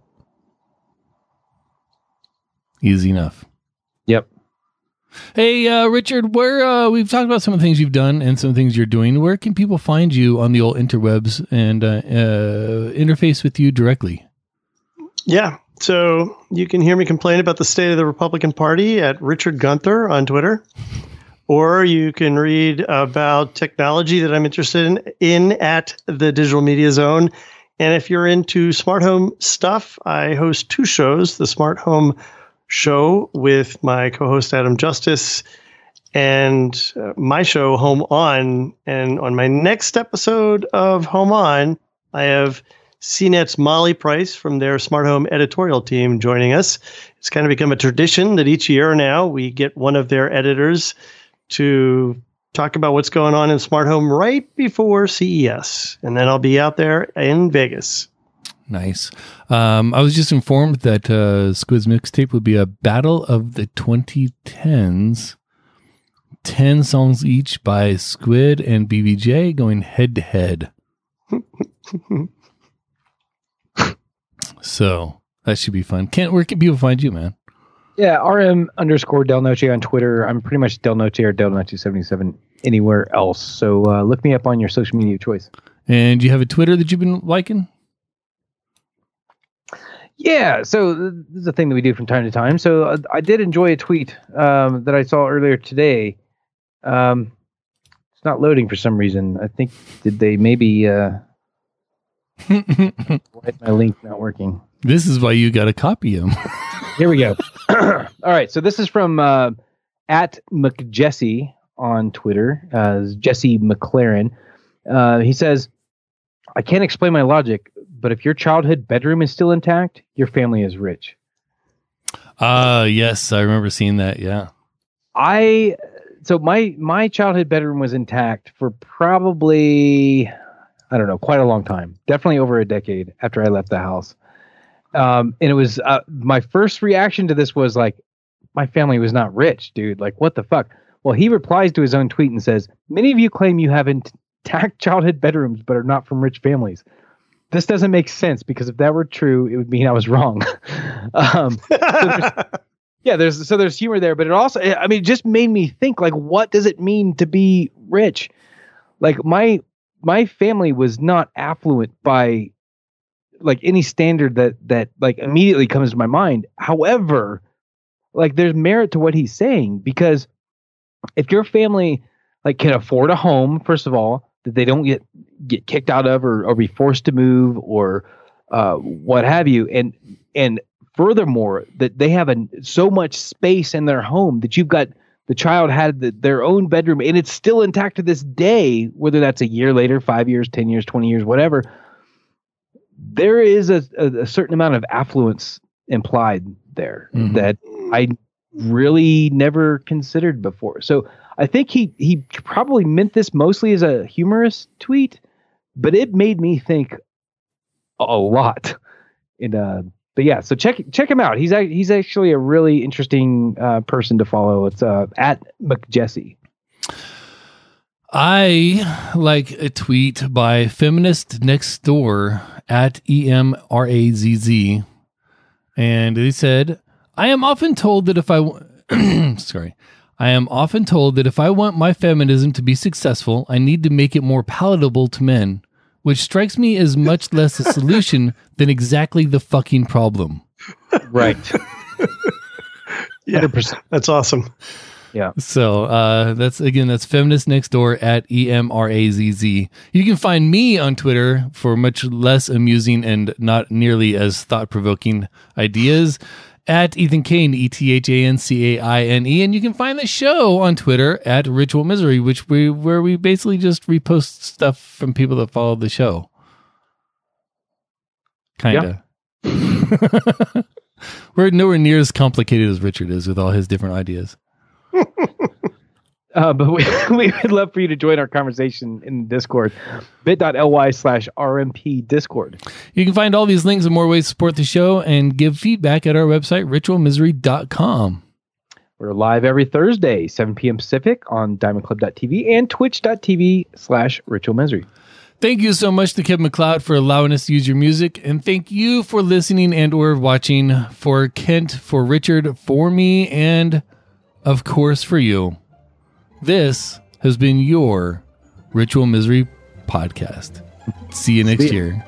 Easy enough. Yep. Hey, Richard, where we've talked about some of the things you've done and some things you're doing. Where can people find you on the old interwebs and interface with you directly? Yeah. So you can hear me complain about the state of the Republican Party at Richard Gunther on Twitter. Or you can read about technology that I'm interested in at the Digital Media Zone. And if you're into smart home stuff, I host 2 shows, the Smart Home Show with my co-host Adam Justice and my show Home On. And on my next episode of Home On, I have CNET's Molly Price from their smart home editorial team joining us. It's kind of become a tradition that each year now we get one of their editors to talk about what's going on in smart home right before CES. And then I'll be out there in Vegas. Nice. I was just informed that Squid's mixtape would be a battle of the 2010s. 10 songs each by Squid and BBJ going head to head. So that should be fun. Where can people find you, man? Yeah, RM_Del Noche on Twitter. I'm pretty much Del Noche or Del Noche 77 anywhere else. So look me up on your social media of choice. And do you have a Twitter that you've been liking? Yeah, so this is a thing that we do from time to time. So I did enjoy a tweet that I saw earlier today. It's not loading for some reason. I think, did they maybe... why is my link not working? This is why you got to copy him. Here we go. All right, so this is from at McJesse on Twitter, Jesse McLaren. He says, I can't explain my logic, but if your childhood bedroom is still intact, your family is rich. Yes, I remember seeing that, yeah. So my childhood bedroom was intact for probably, I don't know, quite a long time. Definitely over a decade after I left the house. And it was my first reaction to this was like, my family was not rich, dude. Like, what the fuck? Well, he replies to his own tweet and says, many of you claim you have intact childhood bedrooms, but are not from rich families. This doesn't make sense because if that were true, it would mean I was wrong. There's humor there, but it also, I mean, it just made me think, like, what does it mean to be rich? Like my family was not affluent by like any standard that like immediately comes to my mind. However, like there's merit to what he's saying, because if your family like can afford a home, first of all, that they don't get kicked out of or be forced to move or what have you, and furthermore that they have so much space in their home that you've got the child had their own bedroom and it's still intact to this day, whether that's a year later, 5 years, 10 years, 20 years, whatever. There is a certain amount of affluence implied there that I really never considered before. So I think he probably meant this mostly as a humorous tweet, but it made me think a lot. But yeah, so check him out. He's actually a really interesting person to follow. It's at McJesse. I like a tweet by Feminist Next Door at EMRAZZ, and he said, I am often told that if I want my feminism to be successful, I need to make it more palatable to men. which strikes me as much less a solution than exactly the fucking problem. Right. Yeah, 100%. that's awesome. Yeah. So that's Feminist Next Door at EMRAZZ. You can find me on Twitter for much less amusing and not nearly as thought-provoking ideas at Ethan Kane, ETHANCAINE. And you can find the show on Twitter at Ritual Misery, where we basically just repost stuff from people that follow the show. Kinda. Yeah. We're nowhere near as complicated as Richard is with all his different ideas. But we would love for you to join our conversation in Discord, bit.ly/RMP Discord. You can find all these links and more ways to support the show and give feedback at our website, ritualmisery.com. We're live every Thursday, 7 p.m. Pacific on diamondclub.tv and twitch.tv/ritualmisery. Thank you so much to Kevin MacLeod for allowing us to use your music. And thank you for listening and or watching. For Kent, for Richard, for me, and of course for you. This has been your Ritual Misery podcast. See you next year.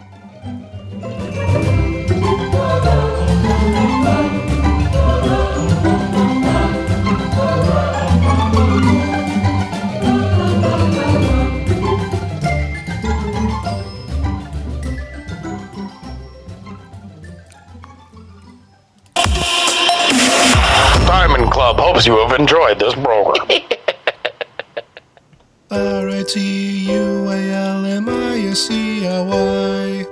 Diamond Club hopes you have enjoyed this program. RITUALMISERY